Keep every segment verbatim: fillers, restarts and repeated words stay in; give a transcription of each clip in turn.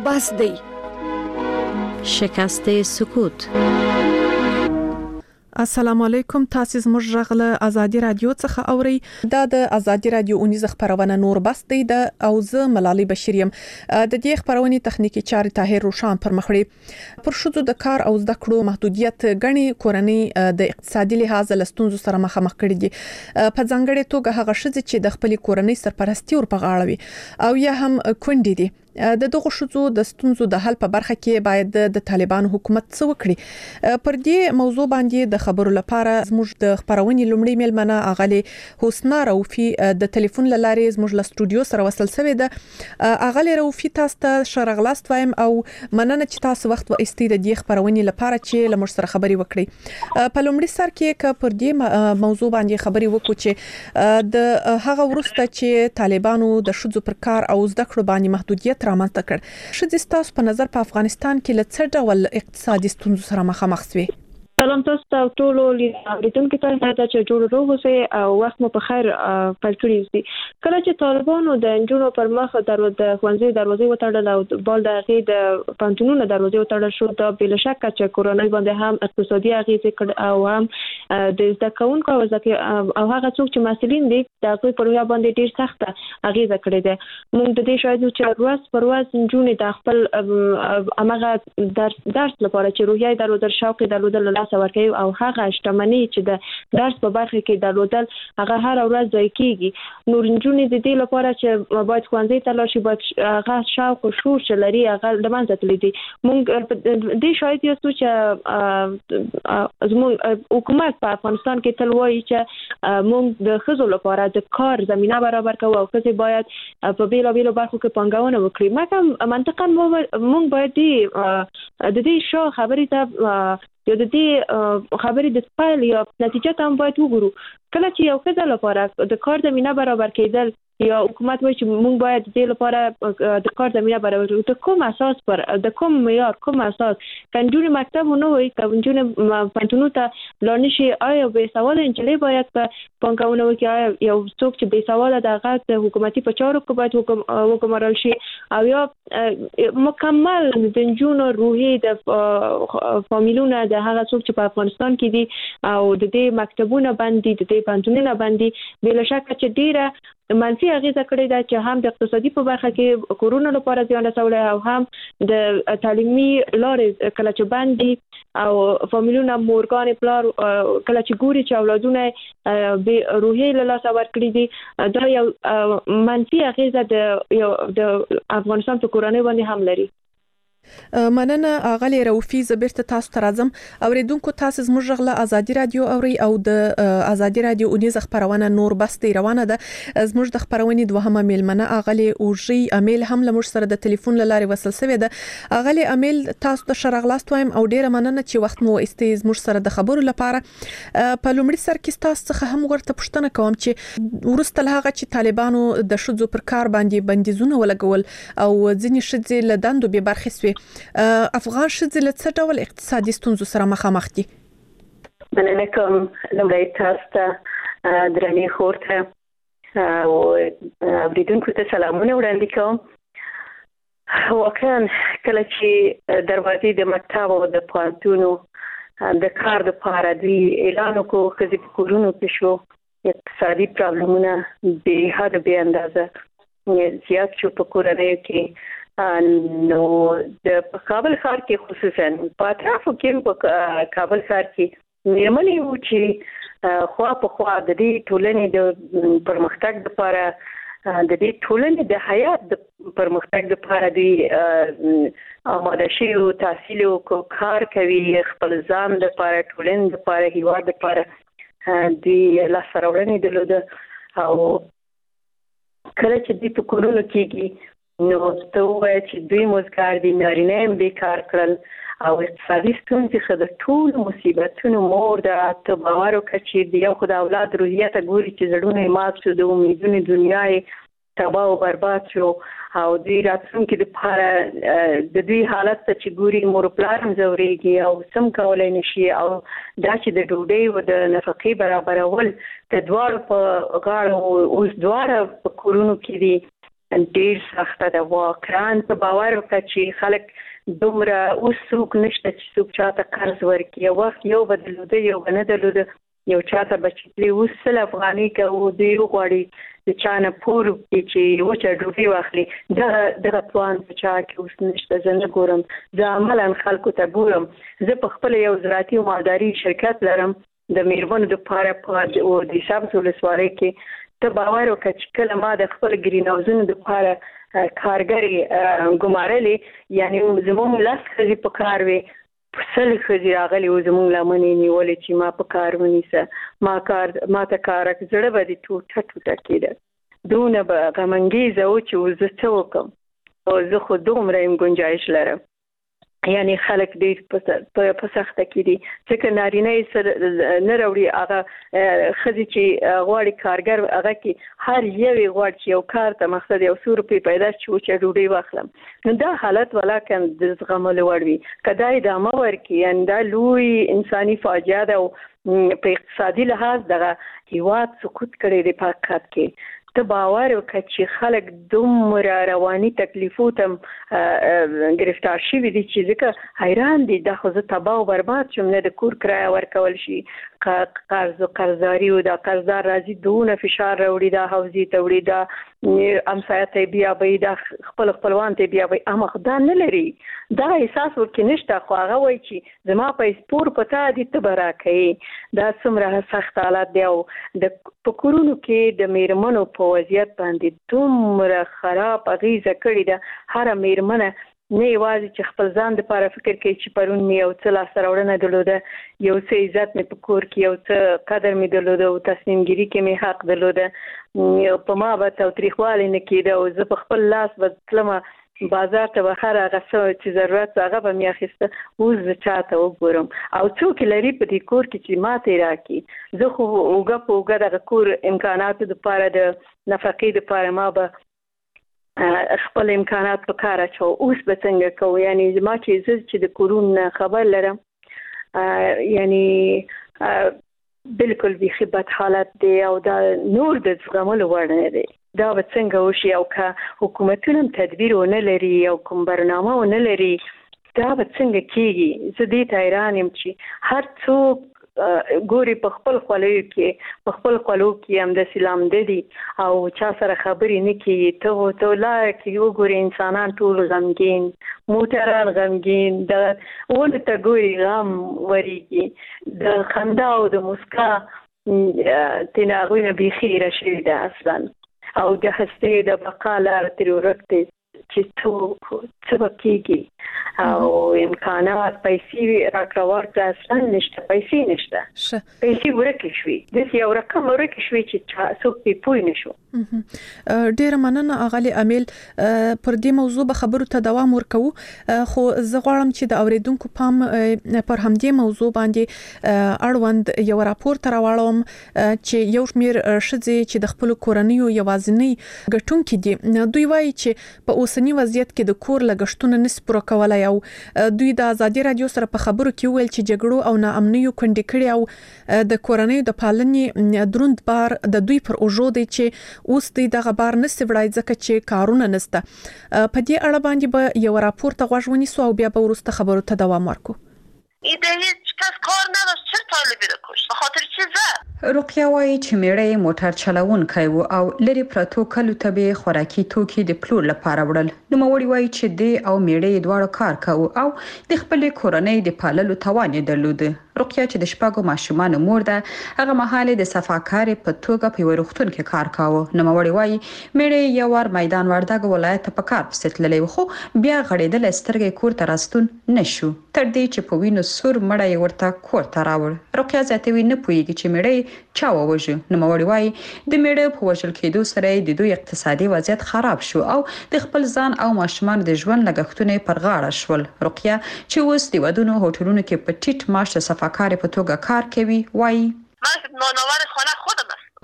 بس دی. شکست سکوت. السلام علیکم، تاسو زموږ غږ له ازادي رادیو څخه اورئ. دا د ازادي رادیو اونیزه خبرونه نور بس دی د او زه ملالۍ بشیر یم. د دې خبرونې تخنیکی چارې طاهر روشان پر مخ وړي. پر شذو د کار او زده کړو محدودیت غني کورنۍ د اقتصادي لحاظ له ستونزو سره مخامخ کړي دي. په ځانګړي توګه هغه شذې چې د خپل کورنۍ سرپرستی ور په غاړه وي او یا هم کونډې دي. د دغه شذو د ستونزو د حل په برخه کې باید د طالبان حکومت څه وکړي. پر دې موضوع باندې د خبرو لپاره زموږ د خبرونې لومړی میلمنه اغلی حسنا روفي د ټلیفون لارې زموږ له استودیو سره وصل شوې ده. اغلی روفي تاسو ته شرغلاست وایم او مننه چې تاسو وخت و استید د خبرونې لپاره چې لمر سره خبري وکړي. په لومړي سر کې ک پر دې موضوع باندې خبري وکړو چې د هغه ورسته چې طالبانو د شذو پر کار او زده کړو باندې محدودیت رامنځته کړ. شذې تاسو په نظر په افغانستان کې له څه ډول اقتصادي ستونزو سره مخامخ شوي؟ سلام تاسو ته ټول لیدونکو ته ته چې جوړ روغ اوسئ او وخت مو په خیر پیل کړی وي. کله چې طالبانو د انجونو پر مخ دروازه خوانزي دروازې وتړل او بال د هغې د پانتونونو دروازې وتړل شو، دا بل شک چې کورونای باندې هم اقتصادي اغیزې کړ او هم د زده کوونکو او هغه څوک چې مسؤلین دي د هغوی پر ویا باندې ډیر سخته اغیزه کړې ده. موږ د دې شاهد چې ورځ پر ورځ انجونې د خپل امغه درس درس لپاره چې روحیه درلودل شوق درلودل ورکوي او هغه شتمنۍ چې د درس په برخه کې درلودل هغه هر ورځ ځای کیږي. نور انجونې د دې لپاره چې باید ښوونځي ته لاړ شي باید هغه شوق او شور چې لري هغه له منځه تللی دي. موږ دې شاهد یو چې زموږ حکومت په افغانستان کې تل وایي چې موږ د ښځو لپاره د کار زمینه برابر کوو او ښځې باید په بیلابیلو برخو کې پانګونه وکړي. مګر منطقاً موږ باید د دې شو خبرې ته یو د دې خبرې د سپایل یا نتیجه ته هم باید وګورو. کله چې یو ښځه لپاره د کار زمینه برابر کېدل یا حکومت وایي چې موږ باید د دې لپاره د کار زمینه برابر کړو، د کوم اساس پر د کوم معیار کوم اساس کنجونې مکتب نه وي کنجونې پانتونو ته لاړ نشي؟ آیا بې سواده نجلۍ باید په پانګونه وکړي؟ آیا یو څوک چې بې سواده د هغه د حکومتي په چارو کې باید وګمارل شي او یا مکمل د نجونو روحي د فامیلونه د هغه څوک چې په افغانستان کې دي او د دې مکتبونه باندې د دې پانتونونه باندې بل شک چې ډیره منفي اغیزه کړې ده چې هم د اقتصادي په برخه کې کورونو لپاره زیان رسولی او هم د تعلیمي لارې کله چې باندې او فامیلونه مورګانې پلار کله چې ګوري چې اولادونه به روحي له لاسه ورکړي دي، دا یو منفي اغیزه د د افغانستان په کورنۍ باندې هم لري. مننه اغلی روفي. زبرته تاسو ته راځم. اوریدونکو تاسو زموږ غږ له ازادي رادیو اوري او د ازادي رادیو اونیزه خبرونه نور بس دی روانه ده. زموږ د خبرونې دوهمه میلمنه اغلی اوجي امیل هم له موږ سره د ټلیفون لارې وصل شوې ده. اغلی امیل تاسو ته شرغلاست وایم او ډیره مننه چې وخت مو استي زموږ سره د خبرو لپاره. په لومړي سر کې تاسو څخه هم ورته پوښتنه کوم چې ورسته له هغه چې طالبانو د شذو پر کار باندې بندیزونه ولګول او ځینې شذې له دندو به برخې سوي، افغان شذې له څه ډول اقتصادي ستونزو سره مخامخ دي؟ مننه کوم. لومړی تاسو ته درنې خور ته او اوریدونکو ته سلامونه وړاندې کوم. واقعا کله چې دروازې د مکتب او د پوهنتونو د کار لپاره دوی اعلان وکړو، ښځې په کورونو کې شو، اقتصادي پرابلمونه بې حده بې اندازه زیات شو په کورنیو کې. نو د کابل ښار کې خصوصا په اطرافو کې په کابل ښار کې میرمنې وو چې خوا په خوا د دې ټولنې د پرمختګ لپاره د دې ټولنې د حیات د پرمختګ لپاره دوی آماده شوي وو، تحصیل وکړو، کار کوي، خپل ځان لپاره، ټولنې لپاره، هیواد لپاره دوی لاسته راوړنې درلوده. او کله چې دوی په کورونو کېږي نو ته ووایه چې دوی مزګار دي، نارینه هم بیکار کړل او اقتصادي ستونزې ښه د ټولو مصیبتونو مور ده. ته باور وکړه چې د یو خو د اولاد روحیه ته ګوري چې زړونه یې مات شو، د امیدونو دنیا یې تباه او برباد شو او دوی راتلونکي دپاره د دوی حالت ته چې ګوري مور و پلار هم ځورېږي او څه هم کولی نه شي. او دا چې د ډوډۍ او د نفقې برابرول د دواړو په غاړه اوس دواړه په کورونو کې دي. ډیر سخته ده. واقعا ته باور وکړه چې خلک دومره اوس څوک نشته چې څوک چاته قرض ورکړي. یو وخت یو به درلوده یو به نه درلوده، یو چاته به چې تلي اوس سل افغانۍ کوو دوی وغواړي د چا نه پور وکړي چې وچه ډوډۍ واخلي. دغه دغه توان په چا کې اوس نشته. زه نه ګورم، زه عملا خلکو ته ګورم. زه په خپل یو زراعتي او مالداري شرکت لرم د میرمنو دپاره په د سبز ولسوالۍ کې. ته باور وکړه چې کله ما د خپل ګرین هاوزونو دپاره کارګرې ګمارلې، یعنی زموږ لس ښځې په کار وې، سل ښځې راغلې وو زموږ لمنې نیولې چې ما په کار ونیسه. ما کار ما ته کار زړه به دې ټوټه ټوټه کېده. دونه به غمنګیزه و چې زه څه وکړم، او زه خو دومره یم ګنجایش لرم. یعنی خلک ډېر په سخته کې دي، ځکه نارینه یې سره نه راوړي. هغه ښځې چې غواړي کارګر، هغه کې هر یوې غواړي چې یو کار ته مقصد یو څو روپۍ پیدا شي چې وچه ډوډۍ واخلم. نو دا حالت ولاکن د زغملو وړ وي. که دا ادامه ورکړي، یعنی دا لوی انساني فاجعه ده او په اقتصادي لحاظ دغه هیواد سقوط کړی دی په حقیقت کې. ته باور وکړه چې خلک دومره رواني تکلیفو ته گرفتار شوي دي چې ځکه حیران دي. دا خو زه تباه او برباد شم، نه د کور کرایه ورکول شي، قرض و قرضداري و دا قرضدار راځي دونه فشار راوړي، دا حوزې ته وړي، دا امسایه ته بیابوي، دا خپل خپلوان ته بیابوي. اما خدا نه لري، دا احساس ورکې نشته. خو هغه وایي چې زما پیسې پور په تا دي، ته به راکوې. دا څومره سخت حالت دی. او د په کورونو کې د میرمنو په وضعیت باندې دومره خراب اغیزه کړې ده. هره میرمنه نه یوازې چې خپل ځان دپاره فکر کوي چې پرون مې یو څه لاسته راوړنه درلوده، یو څه عزت مې په کور کې، یو څه قدر مې درلوده او تصمیم ګیري کې مې حق درلوده، په ما به تاوتریخوالی نه کېده او زه په خپل لاس به تلمه بازار ته به هر هغه څه چې ضرورت هغه به مې اخیسته. اوس زه چاته وګورم او څوک لري په دې کور کې چې ما ته یې راکړي. زه خو اوږه په اوږه دغه کور امکاناتو دپاره د نفقې دپاره ما به خپل امکانات په کار اچو. اوس به څنګه کوو؟ یعنی زما چې زه چې د کورون خبر لرم، یعنی بالکل بیخي بد حالت دی او دا نور د زغملو وړ نه دی. دا به څنګه وشي؟ او که حکومتونه تدبیر ونه لري او کوم برنامه ونه لري، دا به څنګه کېږي؟ زه دې ته حیران یم چې هر څوک ګوري په خپل خولو کې په خپل خولو کې همداسې لامده دي او چا سره خبرې نه کوي. ته ته لاره کې وګورې انسانان ټول غمګین، موټران غمګین، د ونو ته ګوري غم ورېږي، د خندا او د مسکا ترې هغوی نه بیخي ایره شوې ده اصلا. او د هستې د بقا لاره ترې ورک دی چې څه به کېږي. او امکانات پیسې راکړه ورکړه اصلا نشته، پیسې نشته، پیسې ورکې شوې. داسې یو رقم ورکې شوې چې څوک پرې پوه نه شو. ډیره مننه اغلې امیل. پر دې موضوع به خبرو ته دوام ورکوو، خو زه غواړم چې د اوریدونکو پام پر همدې موضوع باندې اړوند یو راپور ته راوړم چې یو شمېر ښځې چې د خپلو کورنیو یوازینۍ ګټونکي دي، دوی وایي چې په اوسني وضعیت کې د کور لګښتونه نشي پوره کولی. او دوی د ازادي رادیو سره په خبرو کې ویل چې جګړو او ناامنیو کندې کړي او د کورنیو د پالنې دروند بار د دوی پر اوږو دی چې اوس دوی دغه بار نشي وړای ځکه چې کارونه نشته. په دې اړه باندې به یو راپور ته غوږ ونیسو او بیا به وروسته خبرو ته دوام ورکو. ایده هیچ کس کار نداشت، چه طالبی رو کشت؟ به خاطر چه زد؟ رقیه وایي چې میړه موټر چلوونکی و او لري پرتو کلو ته به خوراکي توکي د پلور لپاره وړل. نوموړي وایي چې د او میړه دواړو کار کوي او د خپل کورنۍ د پاللو توان یې درلود. رقیه چې د شپږو ماشومانو مور ده، هغه مهال د صفاکارې په توګه په یو روغتون کې کار کاوه. نوموړي وایي میړه یو ور میدان وردګ ولایت ته په کار پسې تللی و، خو بیا غړېدل سترګې کور ته راستون نشو تر دې چې په وینو سور مړی یې ورته کور ته راوړ. رقیه زیاتوي نه پوهېږي چې میړه چا ووژه. نوموړي وایي د میړه په وژل کېدو سره د دوی اقتصادي وضعیت خراب شو او د خپل ځان او ماشومان د ژوند لګښتونه پر غاړه شول. رقیه چې اوس د ودونو هوټلونو کې په ټیټ معاش صفاکارې په توګه کار کوي وایي من نانآور خانه خودم هستم.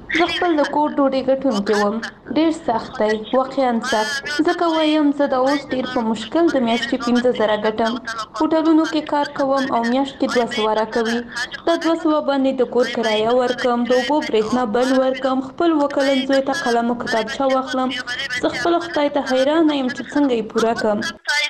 زه خپل د کور ډوډۍ ګټونکی وم. ډېر سخت دی، واقعا سخت. ځکه وایم زه د اوس ډېر په مشکل د میاشتې پنځه زره ګټم. هوټلونو کې کار کوم او میاشت کې دوه سوه راکوي. دا دوه سوه باندې د کور کرایه ورکم، د اوبو برېښنا بل ورکم، خپل وکلن زوی ته قلم او کتابچه واخلم. زه خپل خدای ته حیرانه یم چې څنګه یې پوره کړم.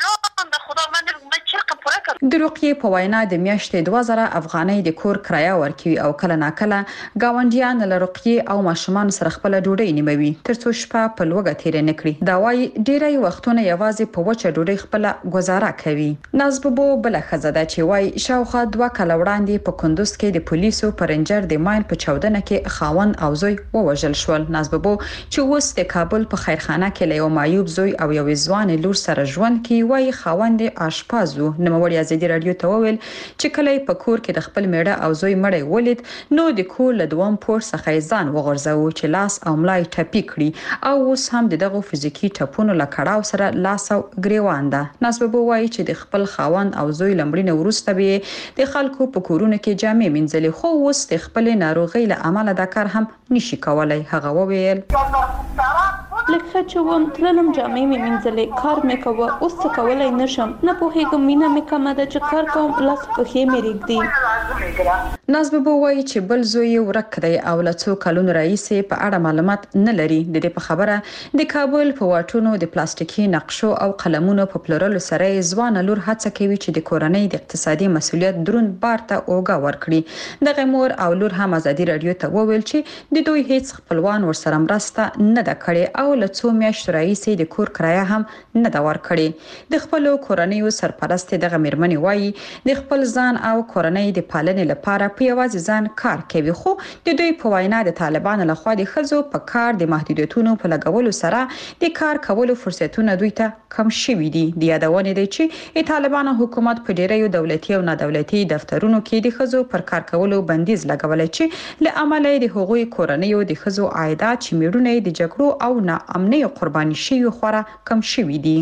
د رقیې په وینا د میاشتې دوه زره افغانۍ د کور کرایه ورکوي او کله ناکله ګاونډیان له رقیې او ماشومان سره خپل ډوډۍ نیموي ترڅو شپه په لوګه تیر نه کړي. دا وايي ډیری وختونه یوازې په وچه ډوډۍ خپل گزاره کوي. نازببو بل خزاده چې وايي شاوخوا دوه کال وړاندې په کندوز کې د پولیسو پرنجر د ماین په چاودنه کې خاوند او زوی ووژل شول. نازببو چې اوس د کابل په خیرخانه کې له یو معیوب زوی او یو ځوان لور سره ژوند کوي، وايي خاوند آشپازو نوموړي ازادي رادیو ته وویل چې کله په کور کې د خپل میړه او زوی مړی ولید نو د کور له دوم پور څخه ځان وغورځاو چې لاس او ملای ټپي کړي او اوس هم دغه فزیکی ټپونو له کړهو سره لاس او ګریوان ده. نازببو وايي چې د خپل خاوند او زوی لمړینه وروسته به د خلکو په کورونو کې جامې منځلې، خو اوس د خپل ناروغي له امله دا کار هم نشي کولای. هغه وویل لکه چې وم تللم جامې مې منځلې، کار مې کوه، اوس څه کولای نشم. نه پوهېږم مینه مې کمه ده چې کار کوم، لاس پښې مې ریږدي. نازببو وايي چې بل زوی ورک دی او له څو کلونو راهیسې په اړه معلومات نه لري. د دې په خبره د کابل په واټونو د پلاستیکي نقشو او قلمونو په پلورلو سره ځوان لور هڅه کوي چې د کورنۍ د اقتصادي مسولیت درون بار ته اوګه ورکړي. دغه مور او لور هم ازادي رادیو ته وویل چې د دوی هیڅ خپلوان ورسره مرسته نه ده کړې او له څو میاشتو راهیسې د کور کرایه هم نه ده ورکړې. د خپل کورنۍ سرپرست دغه مېرمنې وايي د خپل ځان او کورنۍ د پالنې لپاره په یوازې ځان کار کوي، خو د دوی په وینا د طالبانو لخوا د ښځو په کار د محدودیتونو په لګولو سره د کار کولو فرصتونه دوی ته کم شوي دي. د یادونه دی چې د طالبانو حکومت په ډیریو دولتي او نادولتي دفترونو کې د ښځو پر کار کولو بندیز لګولای چې له امله د هغوی کورنۍ د ښځو عایدات چې میړونه د جګړو او ناامنۍ قرباني شوي خورا کم شوي دي.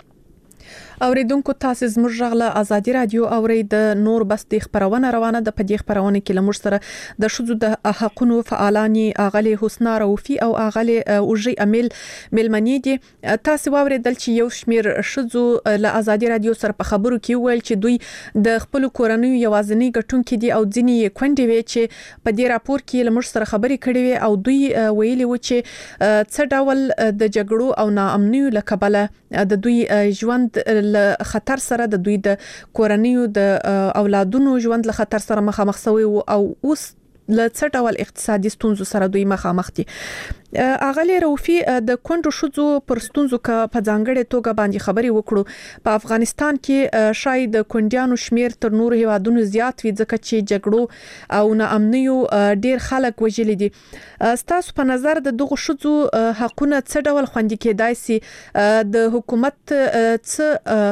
اوریدونکو تاسو زموږ غږ له ازادي رادیو اوري د نور بس د خبرونه روانه د پدې خبرونه کې لمر سره د شذو د حقونو فعالانی اغلی حسنا روفي او اغلی اوجي امل ملمنی دي. تاسو اوریدل چې یو شمیر شذو له ازادي رادیو سره په خبرو کې ویل چې دوی د خپل کورنۍ یوازنی ګټونکو دي او ځینی کونډې وي چې په دې راپور کې لمر سره خبرې کړې وي او دوی ویلي و چې څه ډول د جګړو او ناامنۍ لکبله د دوی ژوند له خطر سره د دوی د کورنۍ د اولادونو ژوند له خطر سره مخامخ شوی او اوس له څه ډول اقتصادي ستونزو سره دوی مخامخ دي. اغلی روفي د کونډو شذو پر ستونزو ک په ځانګړې توګه باندې خبري وکړو. په افغانستان کې شاید کونډیانو شمیر تر نور هیوادونو زیات وي ځکه چې جګړو او ناامنیو ډیر خلک وژلي دي. ستاسو په نظر د دغه شذو حقونه څه ډول خوندي کېدای سي؟ د حکومت څه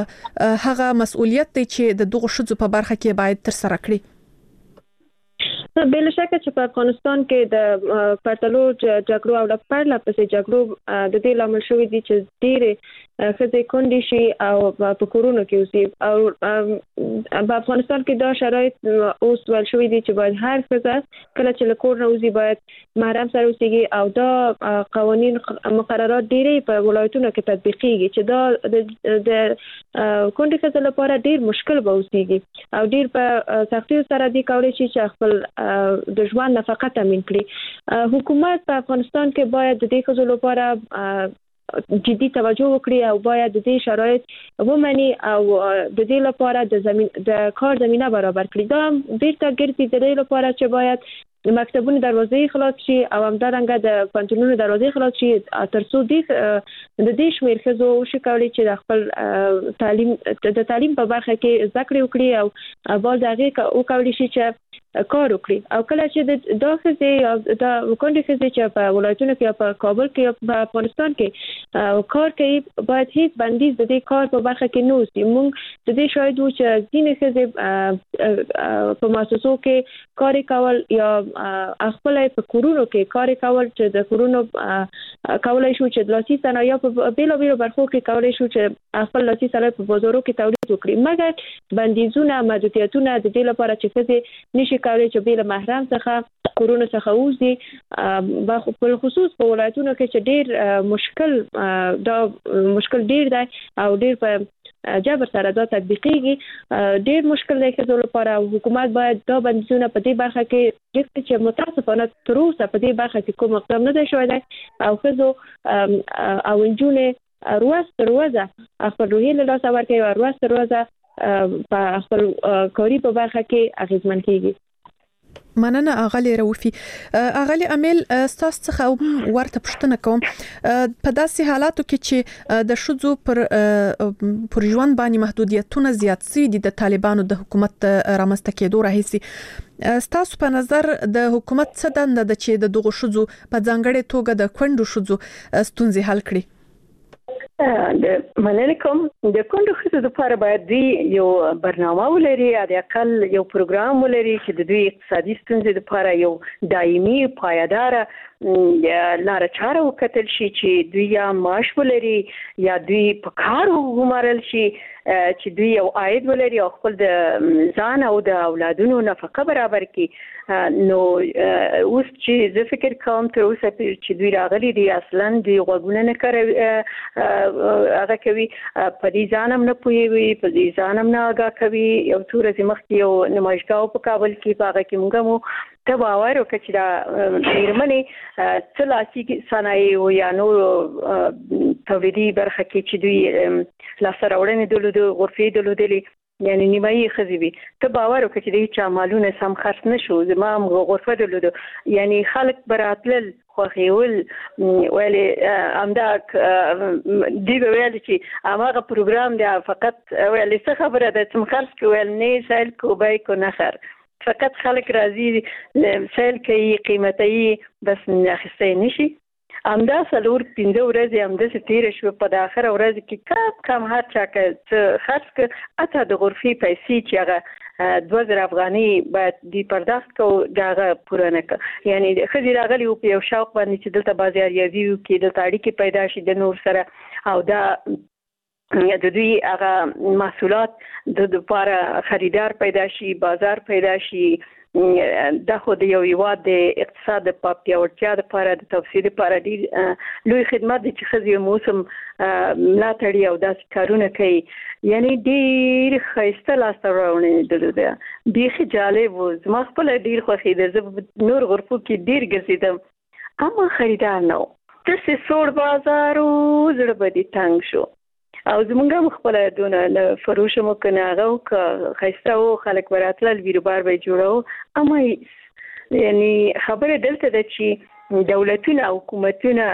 هغه مسؤلیت دی چې د دغه شذو په برخه کې باید تر سره کړي؟ بل شک چې په افغانستان کې د پرتلو جګړو او د پرله پسې جګړو د دې لامل شوې دي چې ډېر خزې کونډې شي او په کورونو کې اوسي او په افغانستان کې دا شرایط اوس ول شوې دي چې باید هر خزه کله چې له کور راوځي باید محرم سره اوسيږي او دا قوانين مقررات ډېرې په ولایتونو کې تطبیقيږي چې دا د کونډې خزې لپاره ډېر مشکل به اوسيږي او ډېر په سختۍ سره دي کولای شي چې خپل د ژوند نفقه تامین کړي. حکومت په افغانستان کې باید د دې خزو لپاره جدي توجه وکړي او باید د دې شرایط ومني او د دې لپاره د زمين د کار زمينه برابر کړي. دا بیرته ګرځي د دې لپاره چې باید مکتبونو دروازې خلاص شي او همدارنګه د پنځونو دروازې خلاص شي ترڅو د دې شمیر خزو شي کولای چې د خپل تعلیم د تعلیم په برخه کې زده کړې وکړي او باز هغه او کولای شي چې کار وکړي او کله چې د داخلي او د وکړي چې په ولایتونو کې په کابل کې په افغانستان کې کار کوي باید هیڅ بندیز د دې کار په برخه کې نه وي. موږ د دې شاهد وو چې ځینې خزې په مؤسسو کې کار کول یا خپل په کورونو کې کار کول چې د کورونو کولای شو چې د لاسي صنایع په بیلو بیلو برخو کې کولای شو چې خپل لاسي صنایع په بازارو کې تولید وکړي، مګر بندیزونه محدودیتونه د دې لپاره چې ښځې نشي کولای چې بیل محرم څخه کورونو څخه وځي، په خصوص په ولایتونو کې چې ډیر مشکل دا مشکل ډیر دی او ډیر په جبر سره دا تطبیقيږي، ډیر مشکل دی ښځو لپاره. حکومت باید دا بندیزونه په دې برخه کې چې متاسفانه تر اوسه په دې برخه کې کوم اقدام نه دی شوی دی او ښځو او نجونې روز تر روزه خپل روحي له لاسه ورکوي او روز تر روزه په خپل کاري په برخه کې اغیزمن کیږي. مننه اغلی روفي. اغلی امیل ستاسو څخه ورته پوښتنه کوم، په داسې حالاتو کې چې د شذو پر پر ژوند باندې محدودیتونه زیات سي دي د طالبانو د حکومت رامنځته کېدو راهیسي، ستاسو په نظر د حکومت څه دنده ده چې د دغو شذو په ځانګړې توګه د کونډو شذو ستونزې حل کړي؟ د مننه کوم. د کونډو ښځو لپاره باید دوی یو برنامه ولري، د اقل یو پروګرام ولري چې د دوی اقتصادي ستونزې لپاره یو دایمي پایدار لاره چاره وکتل شي، چې دوی یا معاش ولري یا دوی په کار وګمارل شي، چې دوی یو عاید ولري او خپل د ځان او د اولادونو نفقه برابر کړي. نو اوس چې زه فکر کوم تر اوسه چې دوی راغلي دي اصلا دوی غوږونه نه کوي، هغه کوي په دې ځان هم نه پوهیږي، په دې ځان هم نه آګاه کوي. یو څو ورځې مخکې یو نمایشګاه په کابل کې په هغه کې موږ مو ته باور وکړ چې دا میرمنې څه لاسي صنایع یا نور تولیدي برخه کې چې دوی لاسته راوړنې درلودې، غرفې درلودلې، یعنی نیمایي ښځې وي، ته باور وکړه چې د هیچا مالونه سم خرڅ نه شو، زما هم غرفه درلوده، یعنی خلک به راتلل خوښېول، ویلې همدا دوی به ویل چې هماغه پروګرام دی، فقط ویلې څه خبره ده چې خرڅ کړو، ویل نه سیل کو بای کو نخر، فقط خلک راځي سیل کوي قیمتي بس اخیستی نشي. همدا څلور پنځه ورځې همداسې تېره شوه، په د اخره ورځ کې کم کم هر چا که څه خرڅ کړه، حتی د غرفې پیسې چې هغه دوه زره افغانۍ باید دوی پرداخت کړو د هغه پوره نه کړه. یعنې ښځې راغلي وو په یو شوق باندې چې دلته بازاریابي وکړي، دلته اړیکې پیدا شي د نور سره، او دا د دوی هغه محصولات د لپاره خریدار پیدا شي، بازار پیدا شي. دا خو د یو هیواد د اقتصاد په پیاوړتیا لپاره د توسعې لپاره ډېر لوی خدمت دی چې ښځې هم اوس هم ملاتړي او داسې کارونه کوي. یعنې ډېر ښایسته لاسته راوړنې درلوده، بیخي جالب و، زما خپله ډېر خوښېده. زه په نور غرفو کې ډېر ګرځېدم اما خریدار نه و، داسې سوړ بازار و، زړه به دې تنګ شو. او زمونږ هم خپله دونه له فروشه مو که نه هغه و که ښایسته و، خلک به راتلل، بیروبار به یې جوړو، اما یعنې خبره دلته ده چې دولتونه او حکومتونه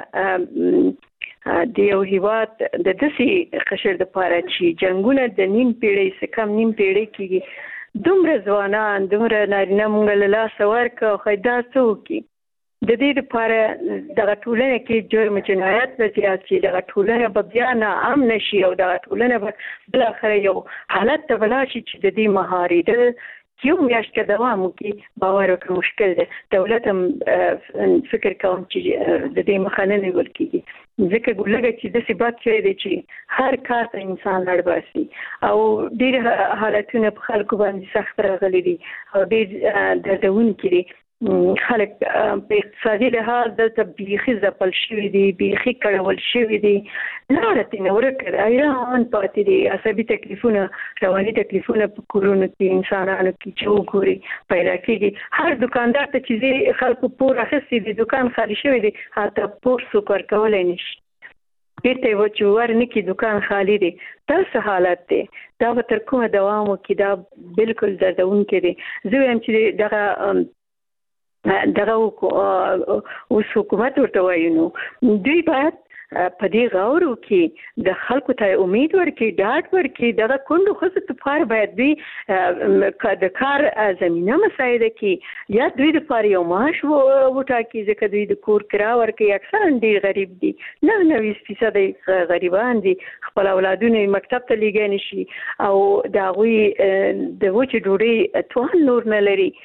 د یو هیواد د داسې قشر دپاره چې جنګونه د نیم پیړۍ څه کم نیم پیړۍ کېږي، دومره ځوانان دومره نارینه مونږ له لاسه ورکړه، او ښایي دا څه وکړي. د دې لپاره دغه ټولنه کې جرم جنایت به زیات شي، دغه ټولنه به بیا ناامنه شي، او دغه ټولنه به بالاخره یو حالت ته به لاړ شي چې د دې مهارېدل یو میاشت که دوام وکړي، باور وکړه مشکل دی. دولت هم فکر کوم چې د دې مخه نه نیول کېږي، ځکه ګولګه چې داسې بد شی دی چې هر کار ته انسان لړ باسي، او ډېر حالتونه په خلکو باندې سخت راغلي دي او ډېر دردونکي دي. خلک په اقتصادي لحاظ دلته بیخي ځپل شوي دي، بیخي کړول شوي دي، لاره ترېنه ورکه ده، حیران پاتې دي. عصبي تکلیفونه، رواني تکلیفونه په کورونو کې انسانانو کې چې وګوري پیدا کېږي. هر دکاندار ته چې خلکو پور اخیستی دی، دکان خالي شوی دی، حتی پور څوک ورکولی نه شي، بیرته یې چې ور نه کړي دکان خالي دی. دا څه حالت دی؟ دا به تر کومه دوام وکړي؟ دا بالکل دردونکی دی. زه وایم چې دغه دغه اوس حکومت ورته وایو، نو دوی باید په دې غور وکړي، د خلکو ته امید ورکړي، ډاډ ورکړي. دغه کونډو ښځو لپاره باید دوی د کار زمینه مساعده کړي، یا دوی لپاره یو معاش وټاکي، ځکه دوی د کور کرا ورکوي. اکثرا ډېر غریب دي، نهه نوي فیصده غریبان دي، خپل اولادونه یې مکتب ته لیږی نه شي، او د هغوی د وچې ډوډۍ توان نور نه لري.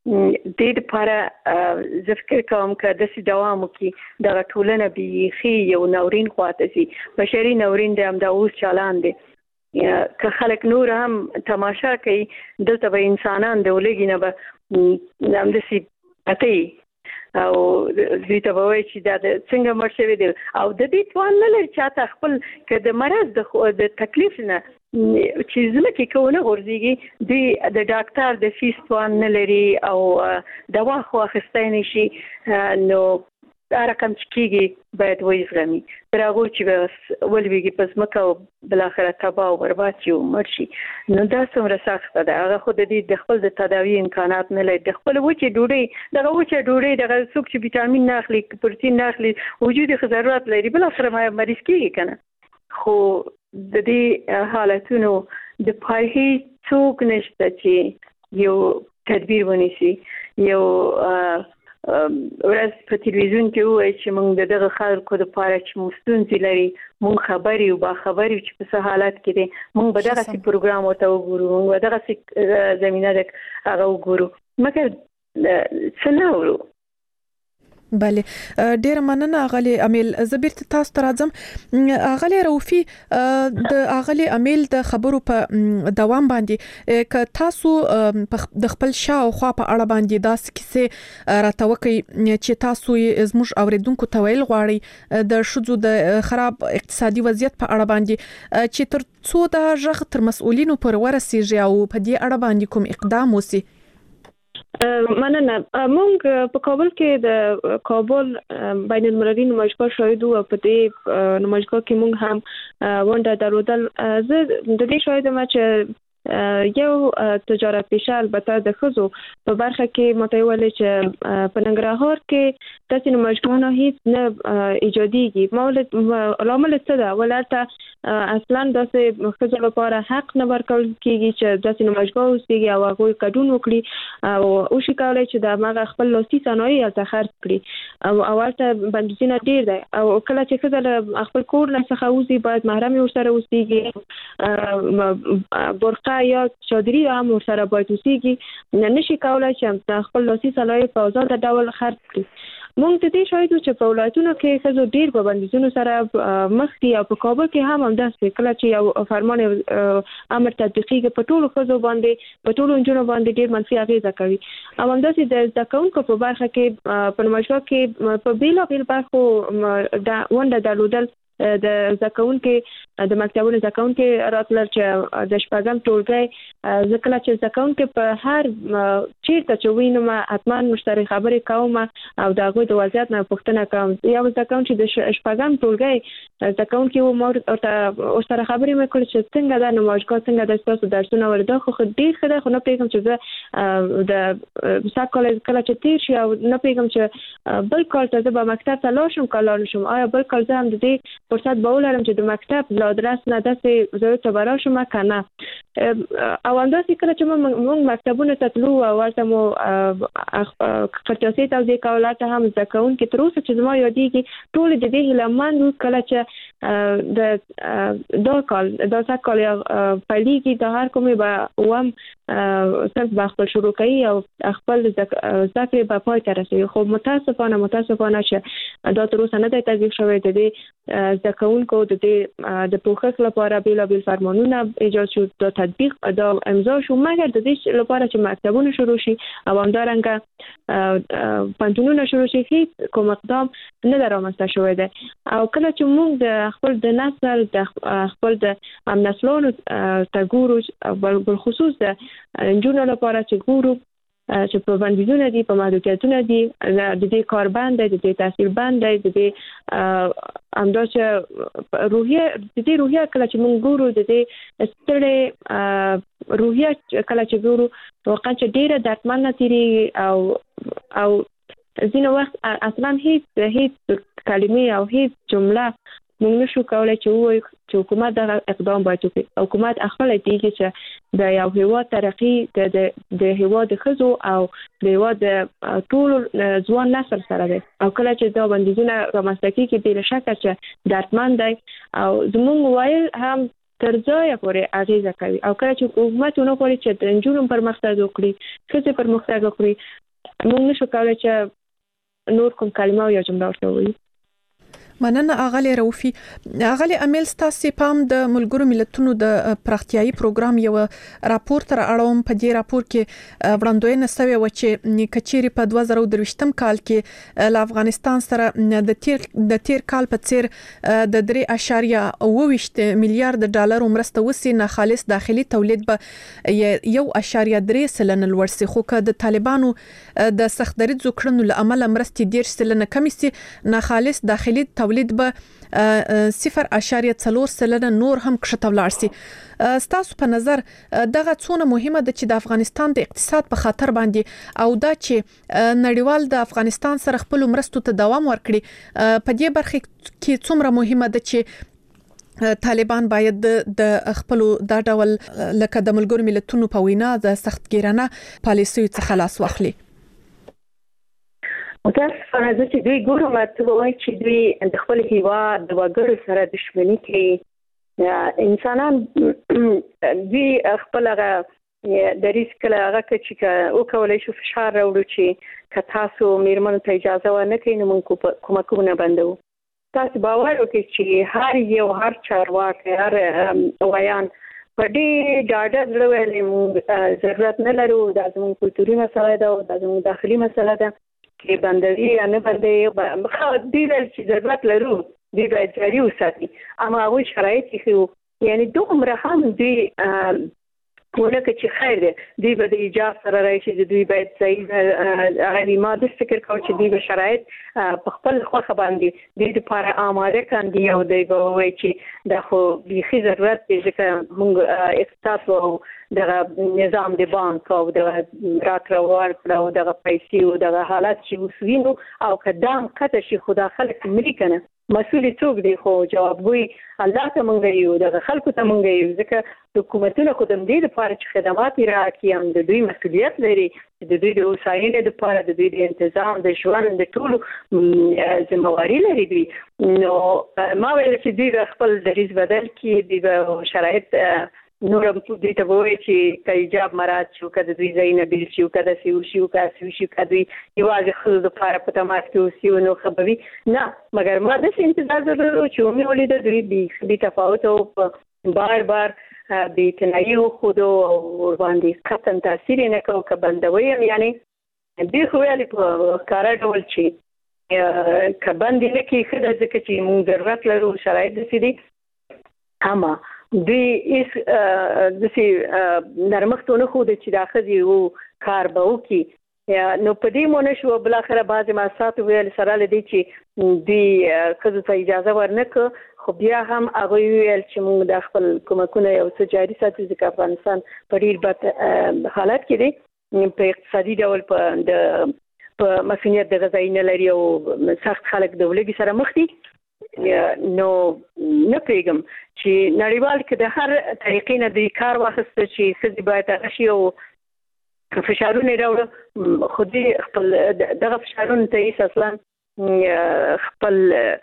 د دې لپاره زه فکر کوم چې د سې دوام وکړي د ټولنه بيخي یو نورین خواته سي بشري نورین د هم د اوس چالان دي که خلک نور هم تماشا کوي دلته به انسانان د ولګي نه به هم د سې پته او دوی ته به وایي چې دا د څنګه مړ شوي دي او د دې توان نه لري چاته خپل که د مرض د تکلیف نه چې ځمکې کوونه غورځېږي دوی د ډاکټر د فیس توان نه لري او دوا خو اخیستی نه شي نو دا رقم چې کېږي باید ویزغمي تر هغو چې به ولوېږي په ځمکه او بالاخره تباه او برباد شي او مړ شي نو دا څومره سخته ده هغه خو د دې د خپل د تداوي امکانات نه لري د خپل وچې ډوډۍ دغه وچه ډوډۍ دغه څوک چې ویټامین نه اخلي پروتین نه اخلي وجود یې ضرورت لري بالاخره مریض کېږي که نه خو د دې حالتونو د پای څوک نشته چې یو تدبیر ونیسي یو ورځ په تلویزیون کې وایي چې موږ د دغه خلکو لپاره چې موږ ستونزې لري موږ خبرې او باخبرې چې په څه حالت کې دي موږ به دغسې پروګرام ورته وګورو موږ به دغسې زمینه د هغه وګورو مګر څه نه اورو. بله ډیر مننه اغلی امیل زبیر تاسو ته راځم اغلی روفي د اغلی امیل د خبرو په دوام باندې ک تاسو د خپل شاو خوا په اړه باندې داس کیسه راتوکي چې تاسو زموږ اوریدونکو ته ویل غواړي د شذو د خراب اقتصادي وضعیت په اړه باندې چې تر څو د ژغ تر مسؤلینو پر ورسیږي او په دې اړه باندې کوم اقدام وسی. مننه مونږ په کابل کې د کابل بین المللي نمایشګاه شاهد وو په دې نمایشګاه کې مونږ هم ونډه درلودل زه د دې شاهد ما چې یو تجارت پیشه البته د خزو په برخه کې متویل چې په ننګرهار کې تاسو نمایشګاه هیڅ نه ایجاديږي مولد لامل څه ده ولته اصلا داسې خزو لپاره حق نه ورکول کیږي چې داسې نمایشګاه اوسېږي او هغه کډون وکړي او او شي کولای چې د ماغه خپل لاسي صنایع ته خرڅ کړي او اولته بندیزونه ډیر دي او کله چې خزل خپل کور نه څخه اوسي باید محرم ورسره اوسېږي برقه یا چادري هم ورسره باید اوسېږي نه نشي کولای چې خپل لاسي صنایع په آزاد ډول خرڅ کړي. مونږ ته دې شاهد چې په ولایتونو کې خزو ډیر په بندیزونو سره مخ دي او په کابل کې هم همداسې کله چې یو فرمان امر تطبیقیږي په ټولو خزو باندې په ټولو انجونو باندې ډیر منفي اغیزه کوي او همداسې د زده کوونکو په برخه کې په نمایشګاه کې په بیلابیل برخو د ونډه درلودل د زکونکو د مکتبونو زکونکو راتلل چې د شپږم ټولګي ځکه چې زکونکو په هر چیرته چې وینم اتمان مشترک خبرې کوم او دغه د وضعیت نه پوښتنه کوم یو زکون چې د شپږم ټولګي زکونکو مور او سره خبرې مې کړې چې څنګه د نمایشګاه څنګه د تاسو درسونه ورده خو ډیر ښه ده خو نه پیغام چې د ساکل کله چې تیر شي او نه پیغام چې بل کال ته به مکتب ته لاړ شم کله شم آیا بل کال زه هم د دې فرصت به ولرم چې د مکتب لا درس نه داسې زه ته براشم کنه او انداسې کله چې موږ مکتبونو ته تلو او ورته مو خرچاسي توزیع کوله ته هم ځکهون کې تر اوسه چې زما یادېږي ټول د دې هیلمند کله چې د دا کال دا څه کال پلیږي د هر کومه به وم صرف با خپل شروع کوي او خپل ذکر به پای ته رسوي خو متاسفانه متاسفانه چې دا تر اوسه نه دی تطبیق شوی د دې ځکهونکو د دې د پوښښ لپاره بیل بیل فرمانونه ایجاد شو د تطبیق دا امضا شو مګر د دې لپاره چې مکتبونه شروع شي او همدارنګه پنځونونه شروع شي هیڅ کوم اقدام نه درامسته شوی دی او کله چې موږ د خپل د نسل د خپل د نسلونو ته ګورو بل خصوص د انجونو لپاره چې ګورو چې په بندیزونه دي په محدودیتونه دي د دې کاربند د دې تحصیل بند د دې امدا چې روحیه د دې روحیه کله چې موږ ګورو د دې ستړي روحیه کله چې ګورو واقعا چې ډیره دردمنه تیری او او ځینې وخت اصلا هیڅ هیڅ کلمې او هیڅ جمله موږ نشو کولای چې وایو چې حکومت دا اقدام باید وکړي حکومت خپل دیږي چې د یو هیواد ترقی د د هیواد خزو او د هیواد ټول ځوان نسل سره دی او کله چې دا بندیزونه رامنځته کیږي بل شک چې دردمن دی او زموږ وایي هم تر ځای پورې اغیزه کوي او کله چې حکومت نه غواړي چې د نجونو پرمختګ وکړي ښځې پرمختګ وکړي موږ نشو کولای چې نور کوم کلمه یا جمله ورته ووایو. مننه اغلی روفي. اغلی امیل ستاسو پام د ملګرو ملتونو د پراختیايي پروګرام یو راپور تر اړوم. په دې راپور کې وړاندوینه شوې و چې کچيري په دوه زره درویشتم کال کې له افغانستان سره د تیر د تیر کال په څیر د درې اعشاریه اوه ویشت میلیارډ ډالر مرسته وسی نه خالص داخلي تولید به یو اعشاریه درې سلنه لوړ سي، خو که د طالبانو د سخت دریځ کړنو له امله مرستې ډیر سلنه کم سي نه خالص داخلي تولید به صفر اعشاریه څلور سلنه نور هم کښته ولاړ سي. ستاسو په نظر دغه څونه مهمه ده چې د افغانستان د اقتصاد په خطر باندې او دا چې نړیوال د افغانستان سره خپل مرستو ته دوام ورکړي په دې برخه کې څومره مهمه ده چې طالبان باید د خپل دا ډول لکه د ملګرو ملتونو په وینا د سختګیرانه پالیسیو څخه لاس واخلي؟ متاسفانه زه چې دوی ګورم ته وایي چې دوی د خپل هیواد د وګړو سره دښمني کوي. انسانان دوی خپل هغه د ریسک له هغه چې وکولای شو فشار راوړو چې که تاسو میرمنو ته اجازه ورنه کړئ نو موږ کومکونه بندوو. تاسو باور وکړئ چې هر یو هر چارواکی هر ویان په دې ډاډه زړه ویلي موږ ضرورت نه لرو، دا زموږ کلتوري مسله ده او دا زموږ داخلي مسله ده کې بندوي یا نه بندوي. دوی ویل چې ضرورت لرو دوی باید جاري وساتي، اما هغوی شرایط یې ښیي. یعنې دومره هم دوی ولکه چې خیر دی دوی به د ایجاب سره راشي چې دوی باید صحیح هغه ما د فکر کوم چې دوی به شرایط په خپل خوښه باندې دوی دپاره آماده کاندي او دوی به ووایي چې دا خو بیخي ضرورت دی ځکه موږ اقتصاد او دغه نظام د بانک او دغه راکړه ورکړه او دغه پیسې او دغه حالت چې اوس وینو او که دا هم قطع شي خو دا خلک مري که نه مسؤل څوک دی؟ خو جوابګوی الله ته موږ یو دغه خلکو ته موږ یو ځکه حکومتونه خو د همدې دپاره چې خدمات یې راکړي هم د دوی مسؤلیت لري چې د دوی د هوساینې دپاره د دوی د انتظام د ژوند د ټولو ذمهواري لري دوی. نو ما ویل چې دوی به خپل دریځ بدل کړي، دوی به شرایط نور هم دوی ته به وایي چې که ایجاب مراعات شي، که د دوی ځایونه بیل شي، که داسې وشي، که هسې وشي، که دوی یوازې ښځو دپاره په تماس کې اوسي نو ښه به وي. نه، مګر ما داسې انتظار درلود چې ومې ولیده دوی بې تفاوت او په بار بار بې اعتنایي وښودو او ورباندې قطعا تاثیر یې نه کوو که بندوی یم. یعنې دوی خو ویلې په ښکاره ډول چې که بند یې نه کړي ښه ده ځکه چې موږ ضرورت لرو شرایط داسې دي. اما دوی هیڅ داسې نرمښت ونه ښوده چې دا ښځې و کار به وکړي. نو په دې مو نه شوه بالاخره بعضې محصاتو ویل سره له دې چې دوی ښځو ته اجازه ورنه کړه، خو بیا هم هغوی ویل چې موږ دا خپل کومکونه یو څه جاري ساتو ځکه افغانستان په ډېر بد حالت کې دی، په اقتصادي ډول په د په مسؤلیت د غذایي نه لري او سخت خلک د ولږې سره مخ دي. نو نه پوهېږم چې نړیوال کې د هر طریقې نه دوی کار واخیسته چې ښځې باید هغه شي او فشارونه یې راوړه، خو دوی خپل دغه فشارونو ته هېڅ اصلا خپل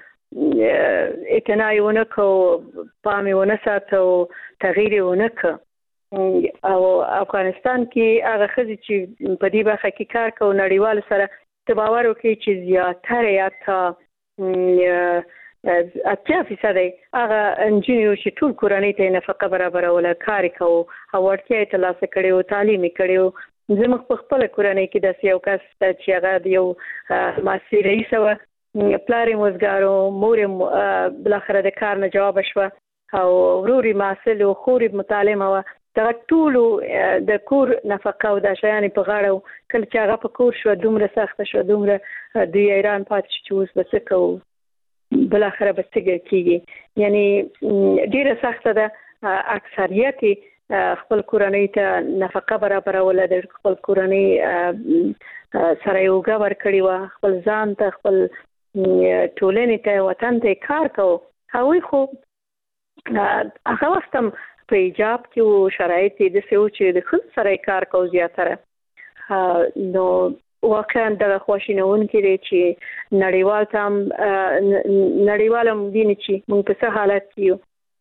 اعتنا یې ونه کړ، پام یې ونه ساته او تغییر یې ونه کړ. او افغانستان کې هغه ښځې چې په دې برخه کې کار کوي نړیوالو سره ته باور وکړي چې زیاتره یا تا اتیا فیصده هغه نجونې چې ټول کورنۍ ته یې نفقه برابروله، کار یې کوو او وړتیا یې ترلاسه کړې وو، تعلیم یې کړی وو. زموږ په خپله کورنۍ کې داسې یو کس ده چې هغه د یو مؤسسې رئیسه وه، پلار یې مزګار و، مور یې بالاخره د کار نه جوابه شوه او ورور یې محصل و، خور یې متعلمه وه. دغه ټولو د کور نفقه او دا شیان یې په غاړه و. کله چې هغه په کور شوه دومره سخته شوه، دومره دوی حیران پاتې شو چې اوس به څه کوو، بالاخره به څه کېږي. یعنې ډېره سخته ده. اکثریت خپل کورنۍ ته نفقه برابروله، د خپل کورنۍ سره یې اوږه ورکړې وه، خپل ځان ته، خپل ټولنې ته، وطن ته کار کوو. هغوی خو هغه وخت هم په ایجاب کې و، شرایط یې داسې و چې د ښځو سره یې کار کوو زیاتره. نو واقعا دغه خواشینونکی دی چې نړیوال ته هم نړیوال هم ویني چې موږ په څه حالت کې یو.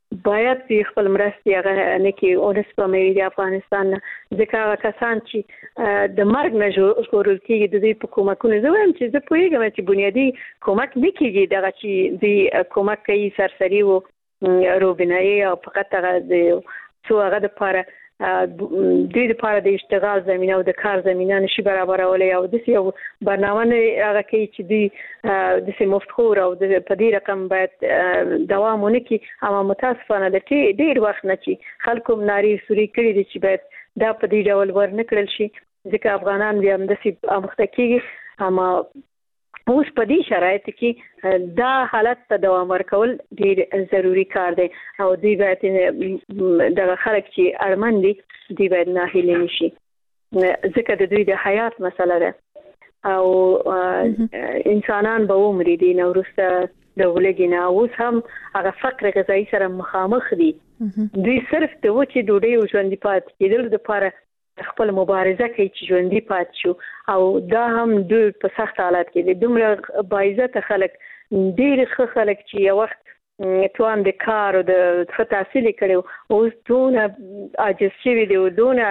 باید چې خپل مرستې هغه نه کې او نسبموي د افغانستان ځکه هغه کسان چې د مرګ نه ژغورل کېږي د دوی په کومکونو زه وایم چې زه پوهېږم چې بنیادي کومک نه کېږي دغه چې دوی کومک کوي سرسري و روبینایي او فقط هغه د څو هغه دپاره دوی دپاره د اشتغال زمینه او د کار زمینه نشي برابرولی او داسې یو برنامه نه هغه کوي چې دوی داسې مفتخور او په دې رقم باید دوام ونه کړي اما متاسفانه د ډېر وخت نه چې خلکو نارې سوري کړي دي چې باید دا په دې ډول ورنه کړل شي ځکه افغانان بیا همداسې اموخته کېږي اما اوس په دې شرایطو کې دا حالت ته دوام ورکول ډېر ضروري کار دی او دوی باید دغه خلک چې اړمن دي دوی باید ناهیلي نه شي ځکه د دوی د حیات مسله ده او انسانان به ومري دي نه وروسته د ولږې نه اوس هم هغه فقر غذایي سره مخامخ دي دوی صرف د وچې ډوډۍ او ژوندي پاتې کېدلو دپاره خپل مبارزه کوي چې ژوندي پاتې شو او دا هم دوی په سخت حالت کې دي دومره باعزته خلک ډېر ښه خلک چې یو وخت توان د کار او د ښه تحصیل یې کړی اوس دونه عاجز شوي دي او دونه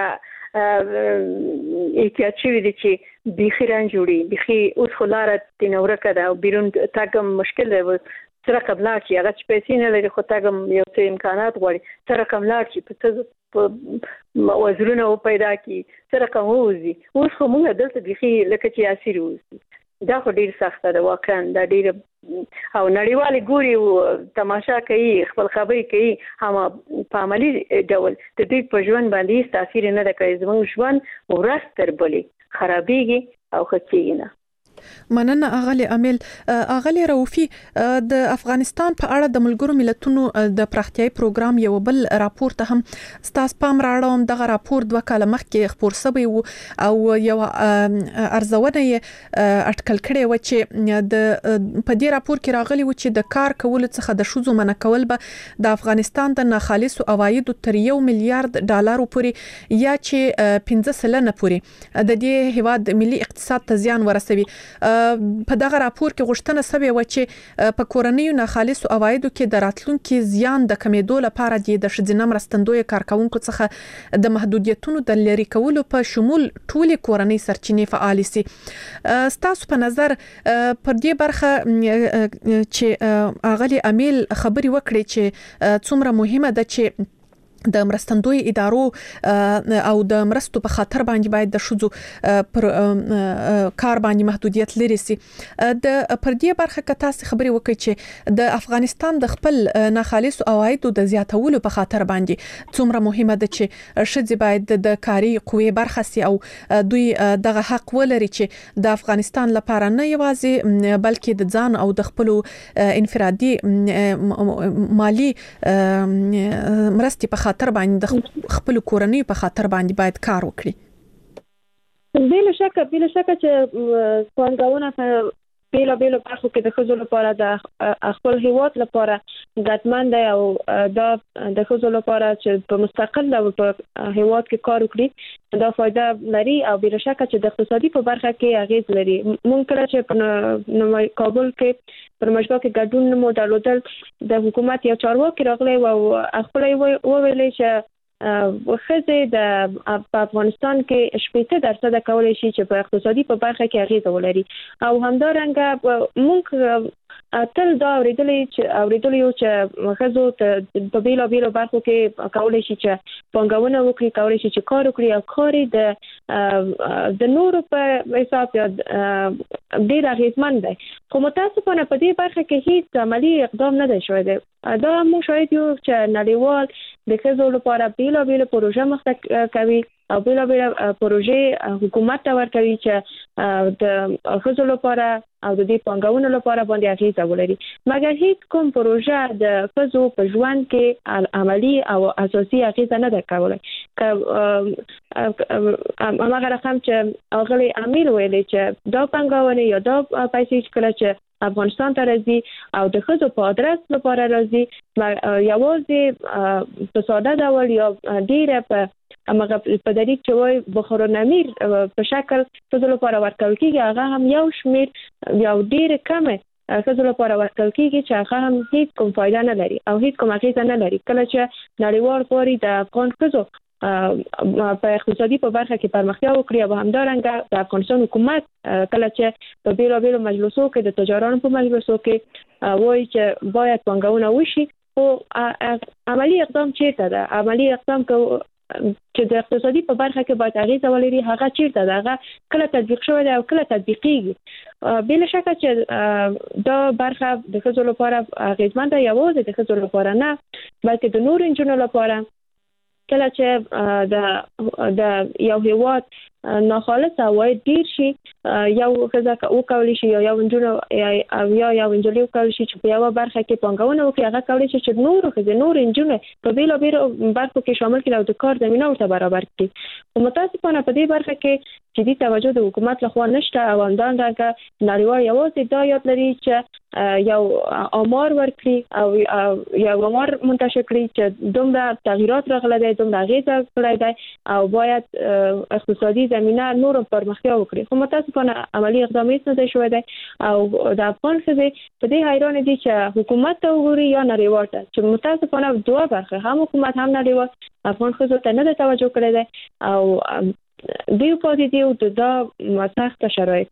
احتیاط شوي دي چې بیخي رنځ وړي بیخي اوس خو لاره ترېنه ورکه ده او بیرون تګ هم مشکل دی څه رقم لاړ شي هغه چې پیسې نه لري خو تګ هم یو څه امکانات غواړي څه رقم لاړ شي په څه وزرونه وپیدا کړي څه رقم ووځي اوس خو موږ دلته بیخي لکه چې اسیر ووځي دا خو ډېر سخته ده واقعا دا ډېره او نړیوالې ګوري او تماشا کوي خپل خبرې کوي هم په عملي ډول د دوی په ژوند باندې هېڅ تاثیر نه ده کړی زموږ ژوند ورځ تر بلې خرابېږي او ښه کېږي نه مننه اغلی امیل اغلی رؤفي د افغانستان په اړه د ملګرو ملتونو د پراختیايي پروګرام یو بل راپور ته هم ستاسو پام راړوم دغه راپور دوه کاله مخکې خپور شوی و او یو ارزونه یې اټکل کړی و چې د په دې راپور کې راغلی و چې د کار کولو څخه د شوزو منع کول به د افغانستان د ناخالصو عوایدو تر یو میلیارډ ډالرو پورې یا چې پنځه سلنه پورې د دې هیواد ملي اقتصاد ته زیان ورسوي په دغه راپور کې غوښتنه شوې و چې په کورنیو ناخالصو عوایدو کې د راتلونکي زیان د کمیدو لپاره د ښځینه مرستندوی کارکونکو څخه د محدودیتونو د لرې کولو په شمول ټولې کورنۍ سرچینې فعال سي ستاسو په نظر پر دې برخه چې اغلی امیل خبري وکړي چې څومره مهمه ده چې د مرستندوی ادارو او د مرستو په خاطر باندې باید د شوزو پر کار باندې محدودیت لري سي د پر دې برخه کې تاسو خبري وکړي چې د افغانستان د خپل ناخالص عوایدو د زیاتولو په خاطر باندې څومره مهمه ده چې شذ باید د کاري قوی برخه سي او دوی دغه حق ولري چې د افغانستان لپاره نه یوازې بلکې د ځان او د خپل انفرادي مالی مرستي په خاطر باندې د خپل کورنۍ په خاطر باندې باید کار وکړي بلا شک بلا شک چې پانګونه په بیل بیل برخو کې د ښځو لپاره د خپل هیواد لپاره ګټمن دی او دا د ښځو لپاره چې په مستقل ډول په هیواد کې کار وکړي دا فائدہ لري او بلا شک چې د اقتصادي په برخه کې اغیز لري مونږ کله چې په کابل کې پر مشبا کې ګډون مو درلودل د حکومت یو چارواکي راغلی او خپل وویل چې وخزه د افغانستان کې شپږ درصد کولای شي چې په اقتصادي په برخه کې اغیزه ولري او همدارنګه موږ تل دا اوریدلې چې اوریدلې چې خزو په بیلو بیلو برخو کې کولای شي چې پنګونه وکړي کولای شي چې کار وکړي او کار د د نورو په حساب ډیر اغیزمن دی خو متاسفانه په دې برخه کې هیڅ عملی اقدام نه دی شوی دی دا مو شاید یو چې نړیوال د خزو لپاره بیلو بیلو پروژه مخته کوي او بیلو بیلو پروژه حکومت ته ورکوي چې د خزو لپاره او د دې پنګونو لپاره باندې اغیزه ولري مګر هیڅ کوم پروژه د خزو په ژوند کې عملی او اساسي اغیزه نه ده کولای هغه رقم چې اغلی امیل ویلي چې دا پنګونه یا دا پیسې کله چې افغانستان ته راځي او د خزو په ادرس لپاره راځي یوازې په ساده ډول یا ډیره په امغه په دې چې وای بخورنامیر په شکل خزو لپاره ورکول کیږي هغه هم یو شمیر یو ډیر کم ښځو لپاره ورکړل کیږي چې هغه هم هیڅ کوم فایده نه لري او هیڅ کوم اغیزه نه لري. کله چې نړیوال غواړي د افغان ښځو په اقتصادي په برخه کې پرمختیا وکړي او همدارنګه د افغانستان حکومت کله چې په بیلو بیلو مجلسو کې د تجارانو په مجلسو کې وایي چې باید پانګونه وشي، او عملی اقدام چیرته ده؟ عملی اقدام چې د اقتصادي په برخه کې باید اغیزه ولري هغه چیرته ده؟ هغه کله تطبیق شوی دی او کله تطبیقیږي؟ بلا شکه چې دا برخه د ښځو لپاره اغیزمنده یوازې د ښځو لپاره نه بلکې د نور نجونو لپاره. کله چې د د یو هیواد ناخالص عواید ډیر شي، یو ښځه وکولی شي یا یو نجونو او یا یو نجلۍ وکولی شي چې په یوه برخه کې پانګونه وکړي، هغه کولی شي چې نورو ښځې نور نجونې په بیلو بیلو برخو کې شامل کړي او د کار زمینه ورته برابر کړي. خو متاسفانه په دې برخه کې جدي توجه د حکومت لخوا نشته او همدارنګه نړیوال یوازې دا یاد لري چې یو آمار ورکړي او یو آمار منتشر کړي چې دومره تغییرات راغلی دی، دومره اغیزه کړی دی او باید اقتصادي زمینه نور پرمختیا وکړي. خو متاسفانه عملی اقدام هیڅ نه دی شوی دی او د افغان ښځې په دې حیران دي چې حکومت ته وګوري یا نړیوال ته، چې متاسفانه دوه برخه هم حکومت هم نړیوال افغان ښځو ته نه دی توجه کړی دی او دیو پاتې دیو د دا سخت شرایط.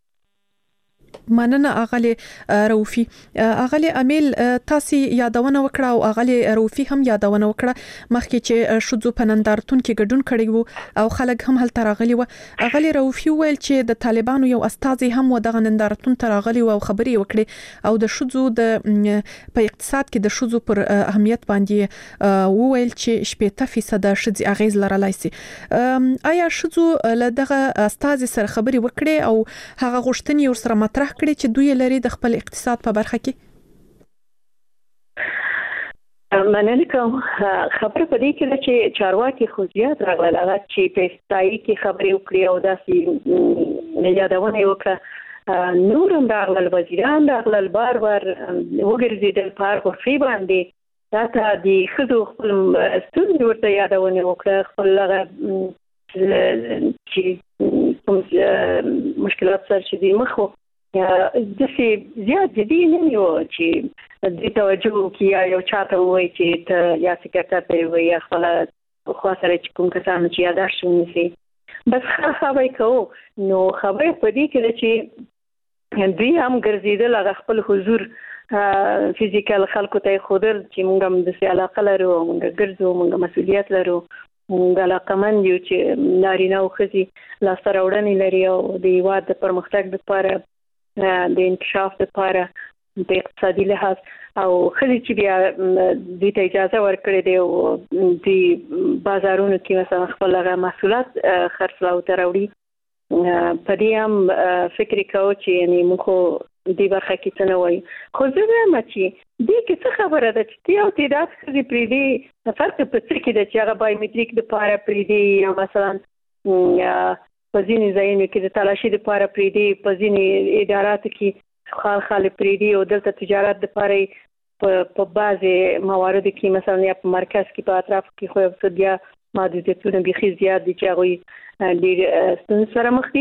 مننه اغلی روفي. اغلی امیل تاسو یادونه وکړه او اغلی روفي هم یادونه وکړه مخکې چې شذو پنندارتون کې ګډون کړی وو او خلک هم هل تراغلی وو. اغلی روفي ویل چې د طالبانو یو استاذ هم ودغه نندارتون تراغلی او خبري وکړي او د شذو د په اقتصاد کې د شذو پر اهمیت باندې ویل چې شپږ فیصد شذي اغیز لرلای شي. آیا شذو له دغه استاذ سره خبري وکړي او هغه غوښتنې ور سره مطرح کړي چې دوی لري د خپل اقتصاد په برخه کې؟ مننه کوم. خبره په دې کې چې چارواکي خو زیات راغلل هغه چې په استایي کې خبرې وکړي او داسې یادونه وکړه. نور هم راغلل، وزیران راغلل، بار بار وګرځېدل په هر غرفې باندې. دا ته د ښځو خپل ستونزې ورته یادونه وکړه، خپل هغه چې کوم مشکلات سره چې دوی مخ وو داسې زیات جدي نه نیو چې دې توجه وکړي یا یو چاته ووایي چې ته یا سکرټر ته ووایي یا خپله خوا سره چې کوم کسان چې یاداشت ونیسي بس ښه خبرې کوو. نو خبرې په دې کې ده چې دوی هم ګرځېدل، هغه خپل حضور فزیکل خلکو ته یې ښودل چې موږ هم داسې علاقه لرو، موږ ګرځو، موږ مسؤلیت لرو، موږ علاقمند یو چې نارینه او ښځې لاسته راوړنې لري او د هېواد د پرمختګ لپاره د انکشاف لپاره په اقتصادي لحاظ او ښځې چې بیا دوی ته اجازه ورکړې دی او دوی بازارونو کې مثلا خپل هغه محصولات خرڅلاو ته راوړي. په دې هم فکر کوو چې یعنې موږ خو دې برخه کې څه نه وایو. خو زه وایم چې دې کې څه خبره ده چې یو تعداد ښځې پرېږدي، فرق په څه کې ده چې هغه بایومټریک دپاره پرېږدي یا مثلا په ځینې ځایونو کې د تلاشي لپاره پرېږدي، په ځینې اداراتو کې خال خال پرېږدي او دلته تجارت لپاره په بعضې مواردو کې مثلا یا په مرکز کې په اطرافو کې خو یو څه بیا محدودیتونه بیخي زیات دي چې هغوی ډېر ستونزو سره مخ دي.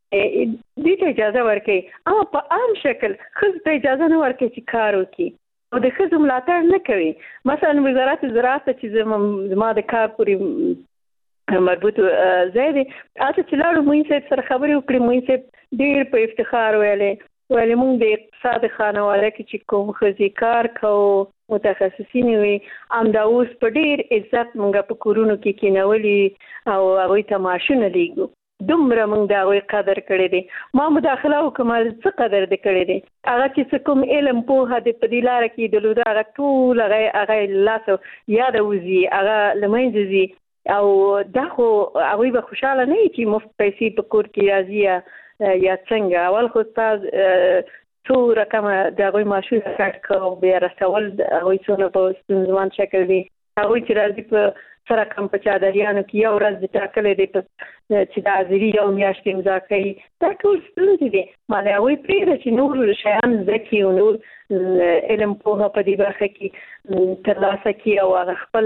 دوی ته اجازه ورکوي اما په عام شکل ښځو ته اجازه نه ورکوي چې کار وکړي او د ښځو ملاتړ نه کوي. مثلا وزارت زراعت چې زما د کار پورې مربوط ځای دی، هلته چې لاړو معین صاحب سره خبرې وکړې، معین صاحب ډېر په افتخار ویلې ویلې موږ د اقتصاد خانواده کې چې کوم ښځې کار کوو متخصصین وي همدا اوس په ډېر عزت موږ په کورونو کې کېنولي او هغوی ته معاشونه لیږو. دومره موږ د هغوی قدر کړی دی. ما مداخله وکړم څه قدر دې کړی دی، هغه چې څه کوم علم پوهه دې په دې لاره کې درلوده هغه ټول هغه هغه له لاسه یاده وځي، هغه له منځه ځي او دا خو هغوی به خوشحاله نه وي چې مفت پیسې په کور کې راځي یا څنګه. اول خو ستا څو رقمه د هغوی معاشونه کټ کړه او بیا رسول د هغوی څونه په ستونزمن شکل دي. هغوی چې راځي په څه رقم په چادریانو کې یو ورځ د ټاکلی دی چې د حاضري یو میاشت امضا کوي، دا ټول ستونزې دي. ما د هغوی پرېږده چې نور شیان زده کړي او نور علم پوهه په دې برخه کې ترلاسه کړي او هغه خپل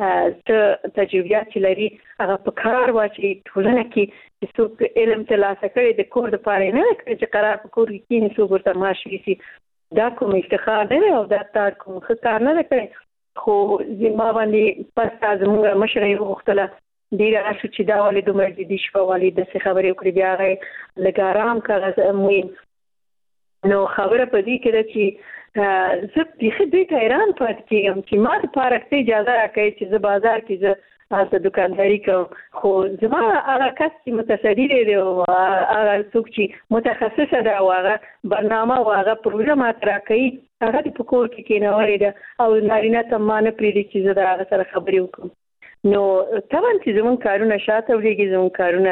څه تجربیات چې لري هغه په کار واچوي ټولنه کې چې څوک علم ترلاسه کړي د کور دپاره یې نه ده کړی چې قرار په کور کې کښېني څوک ورته معاش ویسي. دا کوم افتخار نه او دا تار کوم خطر نه کوي خو زما باندې پستا زموږ مشرې وختله ډیر راشو چې دا ولې دومره جدي شو ولې د څه خبرې وکړي بیا غي لګارام کاغذ مهم نو خبره پدې کې ده چې زه په دې ته حیران پاتې کېږم چې ما د پارکتي اجازه راکړي چې زه بازار کې زه تاسو دکانداري کوم خو زما هغه کس چې متصدی دی او هغه څوک چې متخصص دی او هغه برنامه او هغه پروژه ماته راکړي هغه په کور کې کېنولې ده او نارینه ته ما نه پرېږدي چې زه د هغه سره خبرې وکړم نو طبعا چې زموږ کارونه شاته وړيږي زموږ کارونه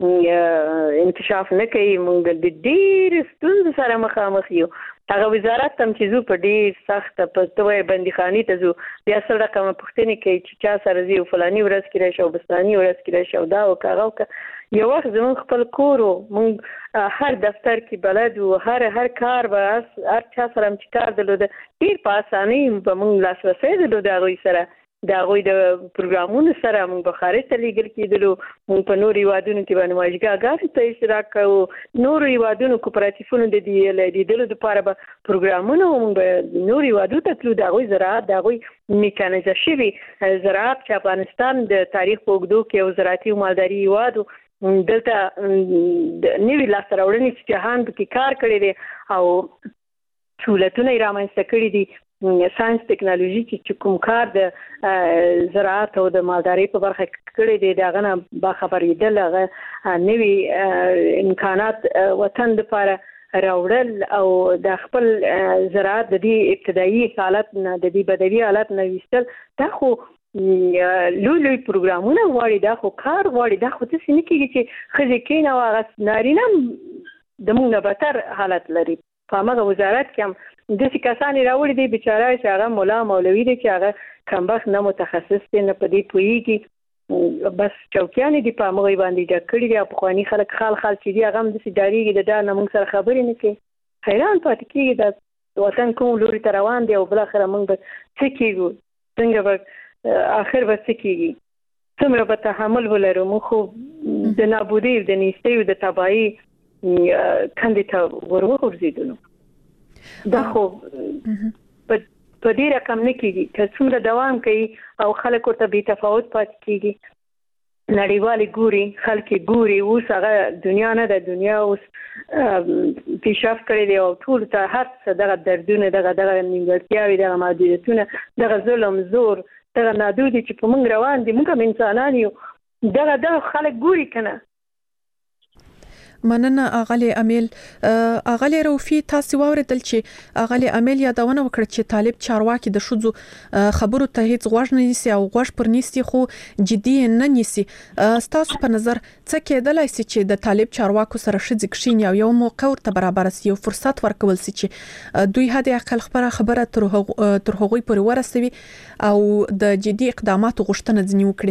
انکشاف نه کوي موږ د ډېر ستونزو سره مخامخ یو هغه وزارت تم چې زو په ډېر سخت په توې بنديخاني ته زو بیا سره کوم پښتني کوي چې چا سره زی فلاني ورځ کې راشه او بستاني ورځ کې راشه او دا او کاغو یو وخت زموږ خپل کورو موږ هر دفتر کې بلد او هر هر کار به هر چا سره چې کار درلود ډېر په اسانۍ به موږ لاسرسي درلود هغه سره دا غوي د پروګرامونو سره موږ بخاري ته لیږل کېدلو موږ په نورو یوادونو کې باندې واجګاګار ته اشتراک کوو نورو یوادونو کوپراتیفونو د دې لیدلو لپاره به پروګرامونه موږ نورو یوادو ته تلو دا غوي زراعت دا غوي میکانیزه شوی زراعت چې افغانستان د تاریخ په اوږدو کې او زراعتي او مالداري یوادو دلته نوی لاس راوړنې چې جهان کې کار کړی دی او سہولتونه یې رامنځته کړي دي ساينس ټیکنالوژي چې کوم کار د زراعت او د مالداري په برخه کې کړي دي دا غنه با خبرېدل هغه نوي امکانات وطن لپاره راوړل او د خپل زراعت د دې ابتدایي حالت نه د دې بدوي حالت نه وستل دا خو لوی لوی پروګرامونه غواړي دا خو کار غواړي دا خو څه نه کېږي چې خځې کېنه او هغه نارینه د موږ نه بدتر حالت لري په هغه وزارت کې هم د څه کسانې راوړي دي بیچاره چې هغه مولا مولوي دي چې هغه کمبخت نه متخصص دي نه په دې پوهیږي بس چوکیانې دي په هغه باندې د کړي دي په خواني خلک خال خال چې دي هغه د سیداریږي د دا نه موږ سره خبرې نه کوي حیران پاتې کېږي د وطن کوم لوري ته روان دي او بل اخر موږ به څه کېږو څنګه به اخر به څه کېږي څومره به تحمل ولرو موږ خو د نابودۍ د نیستۍ او د تباهۍ کندې ته ورغورځېدلو دا خو په دې رقم نه کېږي که څومره دوام کوي او خلک ورته بې تفاوت پاتې کېږي نړیوالې ګوري خلک ګوري اوس هغه دنیا نه ده دنیا اوس پیشرفت کړی دی او ټول ته هر څه دغه دردونه دغه دغه نیمګړتیاوې دغه محدودیتونه دغه ظلم زور دغه نادودې چې په موږ روان دي موږ هم انسانان یو دغه دغه خلک ګوري که نه مننه اغلی امیل اغلی روفي تاسو واوریدل چې اغلی امیل یادونه وکړه چې طالب چارواکي د شذو خبرو ته هیڅ غوږ نه نیسي او غوږ پر نیسي خو جدي نه نیسي تاسو په نظر څه کېدلای شي چې د طالب چارواکو سره شذ کښین یو یو موقع ورته برابر سي یو فرصت ورکول سي چې دوی هدا عقل خبره خبره تر هغوی پورې ورسوي او د جدي اقداماتو غوښتنه ځنی وکړي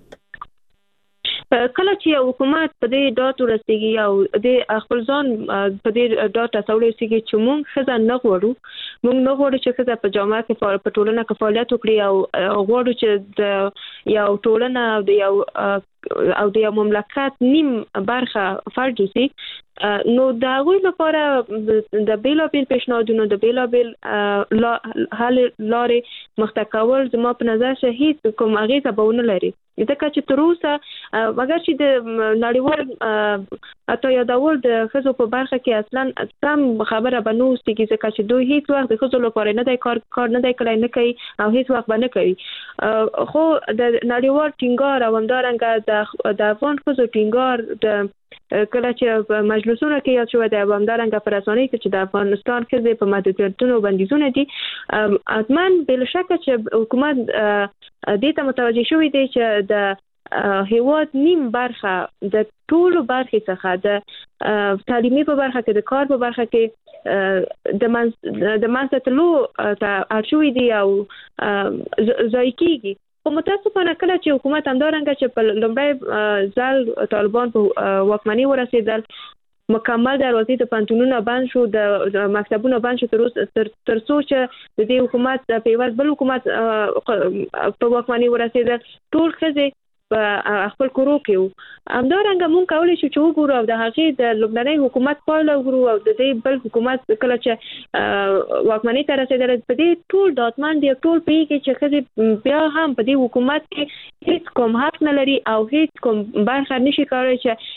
کله چې حکومت په دې ډاټ ورسېږي او د خپل ځان په دې ډاټ تاسوړي سي چې موږ خزه نه غوړو موږ نه غوړو چې خزه په جامعه کې په ټولنه کې فعالیت وکړي او غوړو چې د یو ټولنه او د یو او د یو مملکت نیم برخه فرد وي نو دا غوي لپاره د بیلابل پیشنهادونو د بیلابل حل لارې مختکول زما په نظر شهید کوم اغیزه بونه لري ځکه چې تر اوسه مګر چې د نړیوال اته یادول د خزو په برخه کې اصلا سم خبره بنو ستګي ځکه چې دوی هیڅ وخت د خزو لپاره نه د کار کار نه د کړای نه کوي او هیڅ وخت باندې کوي خو د نړیوال ټینګار او همدارنګه د د افغان خزو ټینګار د کله چې مجلسونه کې یاد شو د همدارنګه پر اسانۍ چې د افغانستان کې په محدودیتونو بندیزونه دي اتمن بل شک چې حکومت دې ته متوجه شوی دی چې د هیواد نیم برخه د ټولو برخې څخه د تعلیمي په برخه کې د کار په برخه کې د منځ د منځتلو ته ارشوي دي او ځای کېږي خو متاسفانه کله چې حکومت همدارنګه چې په لومړی ځل طالبان په واکمنۍ ورسېدل مکمل دروازې د پانتونونو بند شو د مکتبونو بند شو تر تر څو چې د دې حکومت په یوه بل حکومت په واکمنۍ ورسېدل ټول ښځې په خپل کورو کې وو. همدارنګه مونږ کولی شو چې وګورو او د هغې د لومړنۍ حکومت پایله وګورو او د دې بل حکومت کله چې واکمنۍ ته رسېدلی په دې ټول ډاډمن دي، ټول پوهېږي چې ښځې بیا هم په دې حکومت کې هیڅ کوم حق نه لري او هیڅ کوم برخه نشي کولی چې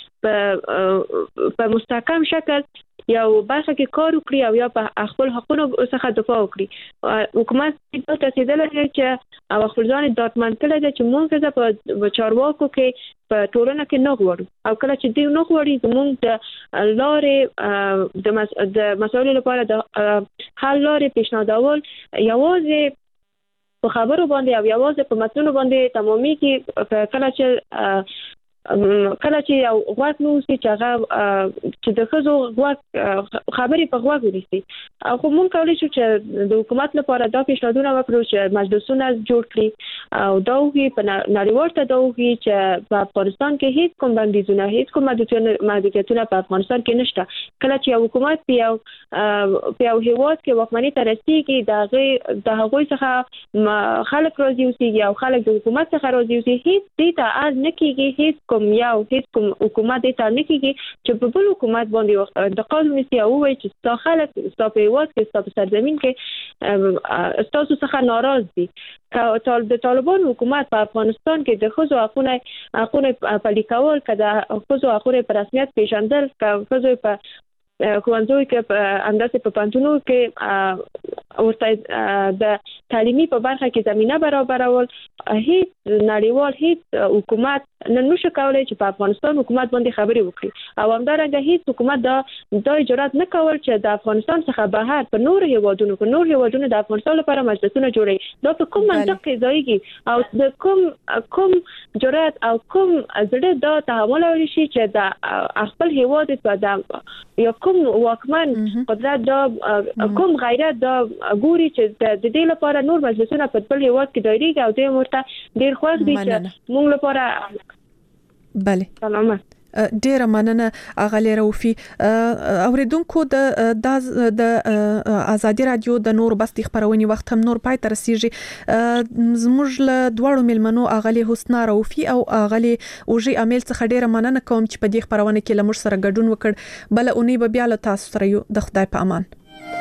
په په مستحکم شکل یو برخه کې کار وکړي او یا په خپل حقونو څخه دفاع وکړي. حکومت ته رسېدلی دی چې او خپل ځان ډاډمن کړی دی چې موږ په چارواکو کې په ټولنه کې نه غواړو او کله چې دوی نه غواړي زموږ د لارې د مسایلو لپاره د حل لارې پیشنهادول یوازې په خبرو باندې او یوازې په متنونو باندې تمامېږي. کله چې کله چې یو غوږ نوسي چې هغه چې د ښځو غوږ خبرې په غوږ ونیسي. خو موږ کولی شو چې د حکومت لپاره دا پیشنهادونه وکړو چې مجلسونه جوړ کړي او دا وښيي په نړیوال ته دا وښيي چې په افغانستان کې هیڅ کوم بندیزونه هیڅ کوم محدودیتونه په افغانستان کې نشته. کله چې یو حکومت په یو په یو هېواد کې واکمنۍ ته رسېږي د هغې د هغوی څخه خلک راضي اوسېږي او خلک د حکومت څخه راضي اوسي، هیڅ دې ته اړ نه کېږي، هیڅ کوم یو هیڅ کوم حکومت دې ته نه کېږي چې په بل حکومت باندې انتقاد ونیسي او ووایي چې ستا خلک ستا په هېواد کې ستا په سرزمین کې ستاسو څخه ناراض دي. د طالبانو حکومت په افغانستان کې د ښځو حقونه حقونه پلي کول، که د ښځو حقونه په رسمیت پیژندل، که ښځو په ښوونځیو کې په همداسې په پوهنتونونو کې ورته د تعلیمي په برخه کې زمینه برابرول، هیڅ نړیوال هیڅ حکومت نن نشي کولی چې په افغانستان حکومت باندې خبرې وکړي او همدارنګه هیڅ حکومت دا دا جرأت نه کول چې د افغانستان څخه بهر په نور هیوادونو په نور هیوادونو د افغانستان لپاره مجلسونه جوړوي. دا په کوم منطق کې ځایږي او د کوم کوم جرأت او کوم زړه دا تحملولی شي چې د خپل هیواد په یا کوم واکمن قدرت دا کوم غیرت دا ګوري چې د دې لپاره نور مجلسونه په بل هیواد کې دایریږي او دوی ورته ډیر خوښ دي چې موږ لپاره. بله سلامت. ډیره مننه اغلی روفي. اوریدونکو د د ازادي رادیو د نور بستي خبرونې وخت هم نور پای تر سیږي. زموږ له دوړو ملمنو اغلی حسنا روفي او اغلی اوجي امیل څخه ډیره مننه کوم چې په دې خبرونه کې لمر سره ګډون وکړ. بل اونۍ به بیا له تاسو سره یو. د خدای په امان.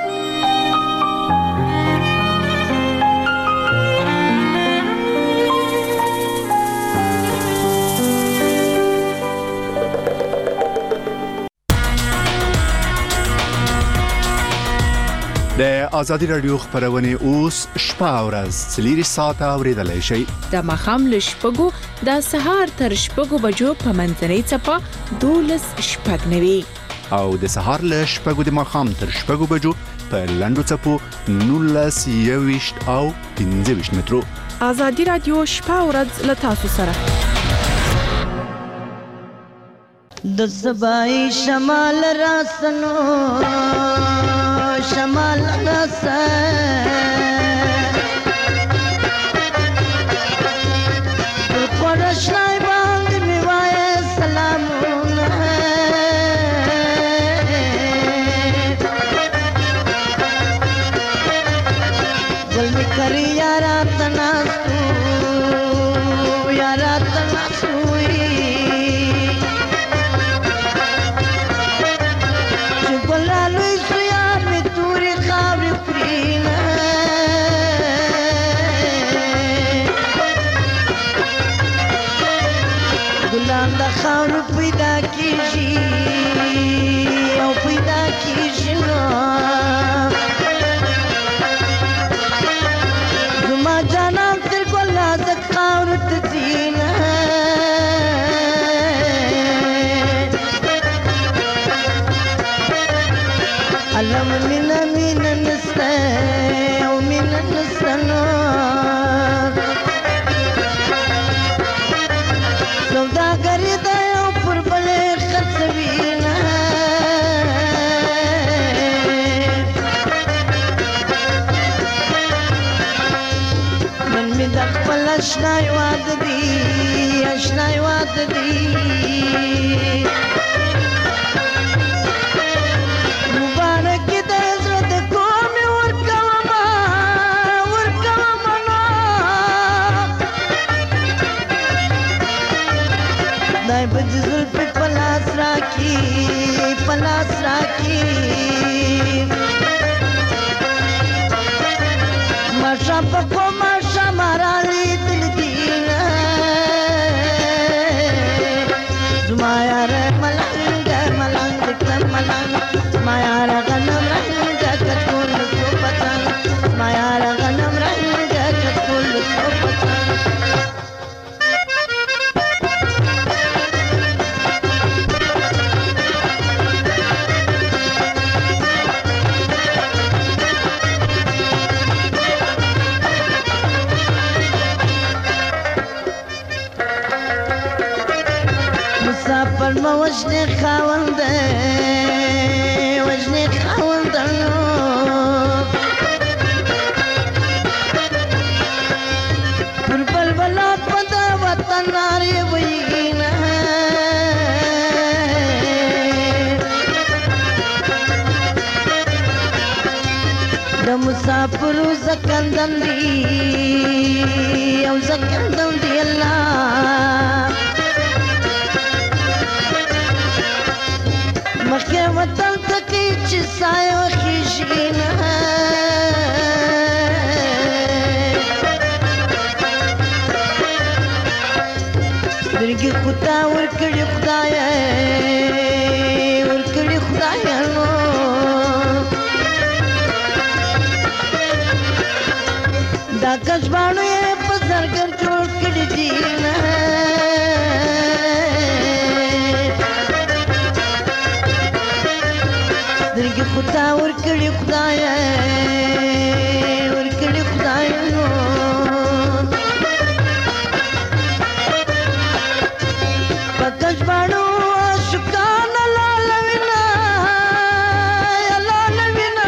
د ازادي رادیو خبرونه اوس شپه او ورځ څلور ساعته اوریدلای شئ. د مخام له شپږو د سهار تر شپږو بجو په منځنۍ چپه دولس شپږ نوي او د سهار له شپږو د مخام تر شپږو بجو په لنډو چپو نولس یويشت او پنځه ویشت مترو. ازادي رادیو شپه او ورځ له تاسو سره. د زبای شمال راسنو شمال راسه پرشنای باندې میوای سلامونه گل می کری یارا تناسو یارا تناسوی خاور پیدا کیږي او پیدا کیږي نو زما جانان تر ګلا د خاور ته دینه علم من من نسته او من نسنو سوداګری د یو پر بل خرڅوینه من می د خپل اشنای واده دی اشنای واده دی مبارک د زړه د کوم ورکوما ورکوما خدای به دې زلفې په لاس راکړي په لاس راکړي ماښام په کوم ماښام رالیدل دینه زما یاره ملنګه ملنګ دې کړم ملنګ زما یاره غنم رنګه کټکول څو پتنګ زما یاره غنم رنګه کټکول څو پتنګ مسافر ما وجني خاونده وجني خاونده پر بلبلا پد وطن ناری وینا د مسافر زکندن دی او زکندن دی الله مخکې وطن ته کې چې سایه خیژي نه سترګې خو تا ورکړې خدایه ورکړې خدایه نو دا کژباڼو یې په زرګر جوړ کړي دي نه سترګې خو تا ورکړې خدایه ورکړې خدایه نو په کژباڼو عاشقانه لاله وینه لاله وینه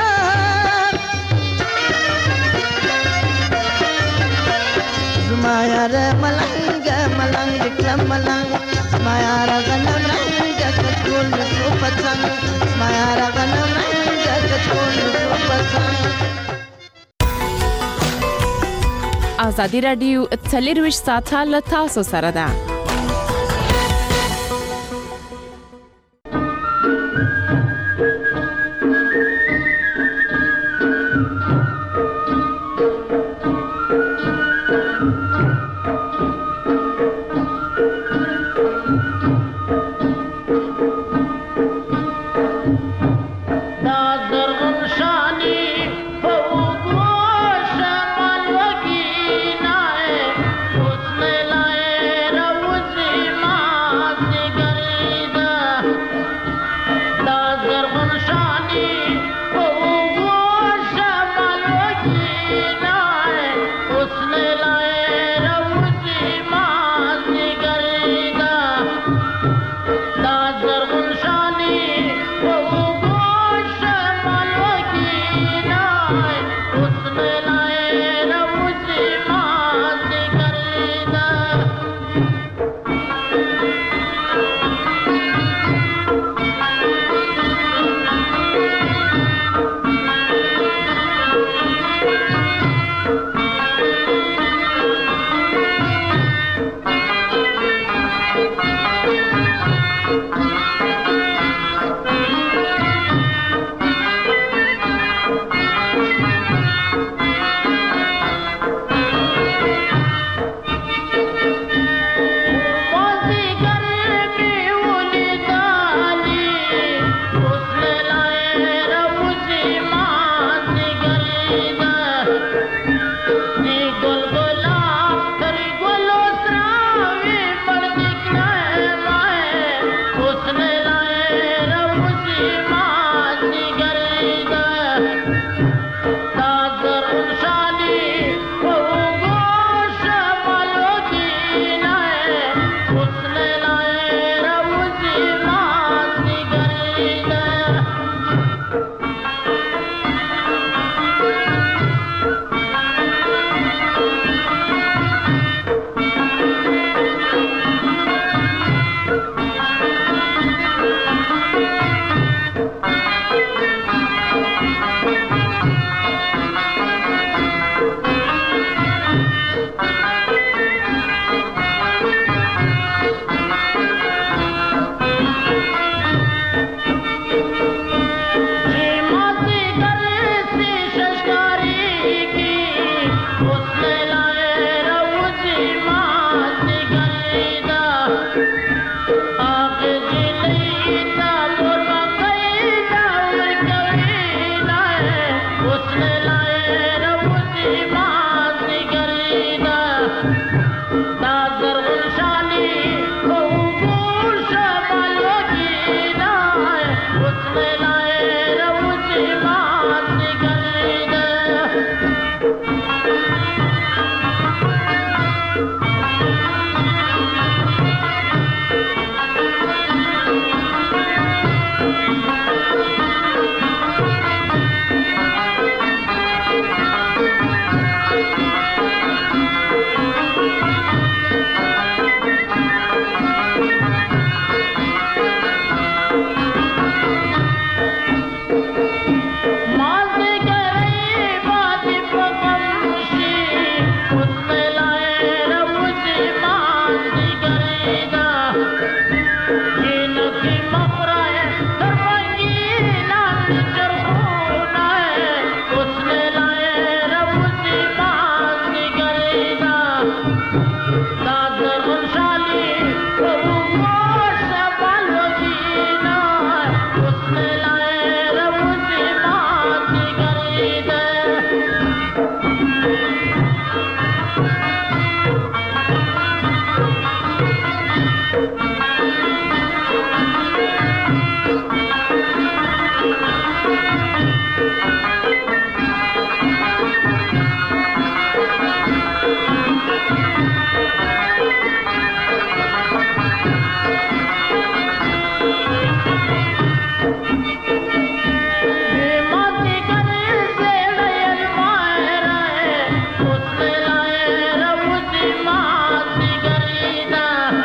زما یاره ملنګه ملنګ دې کړم ملنګ زما یاره غنم رنګه کټکول څو پتنګ زما یاره غنم رنګه کټکول څو پتنګ ازادي رادیو څلرویشت ساعته له تاسو سره ده. Round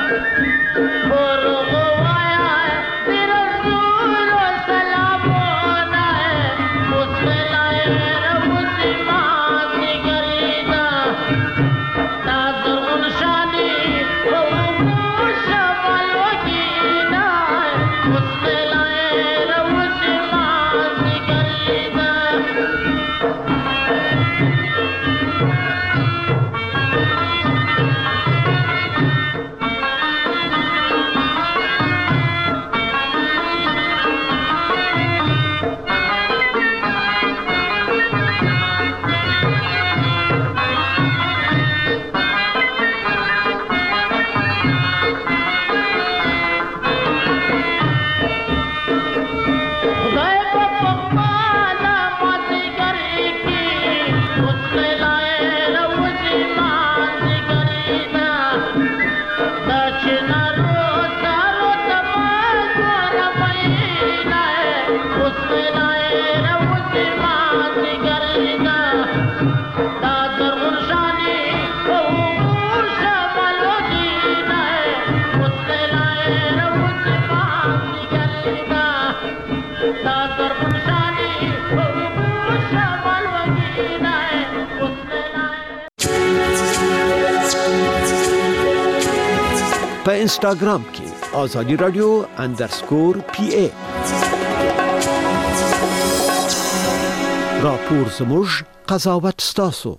په انسټاګرام کې آزادی رادیو اندرسکور پی ای راپور زموږ قضاوت ستاسو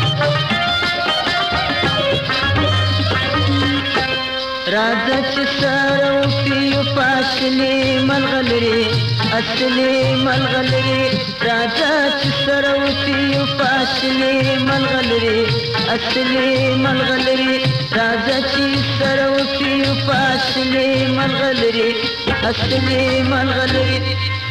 راځه چې سره وپیو فاصلې ملغلرې اصلي ملغلرې راځه چې سره وپیو فاصلې ملغلرې اصلي ملغلرې راځه چې سره وپیو فاصلې ملغلرې اصلي ملغلرې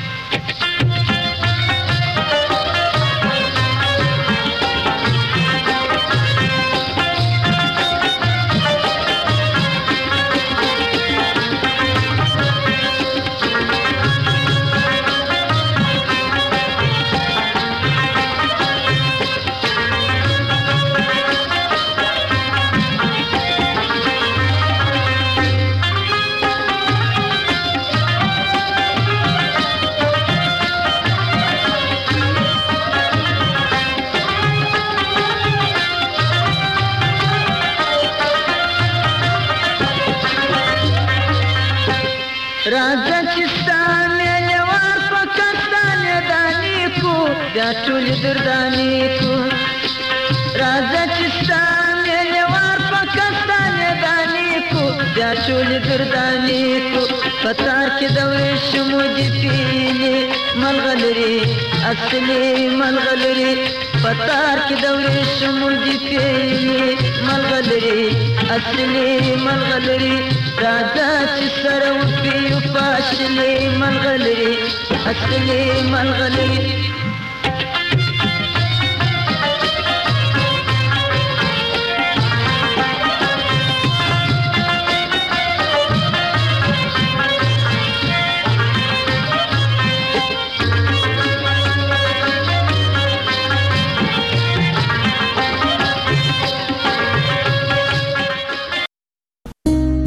راځه چې ستانه لوار پاکستان دانی کو بیا ټول دردانی کو راځه چې ستانه لوار پاکستان دانی کو بیا ټول دردانی کو پتار کې د وښمو دی پیلې ملغلري اصلي ملغلري پتار کې د وښمو دی پیلې ملغلري اصلي ملغلري راځه چې سره وپیو فاصلې ملغلري اصلي ملغلري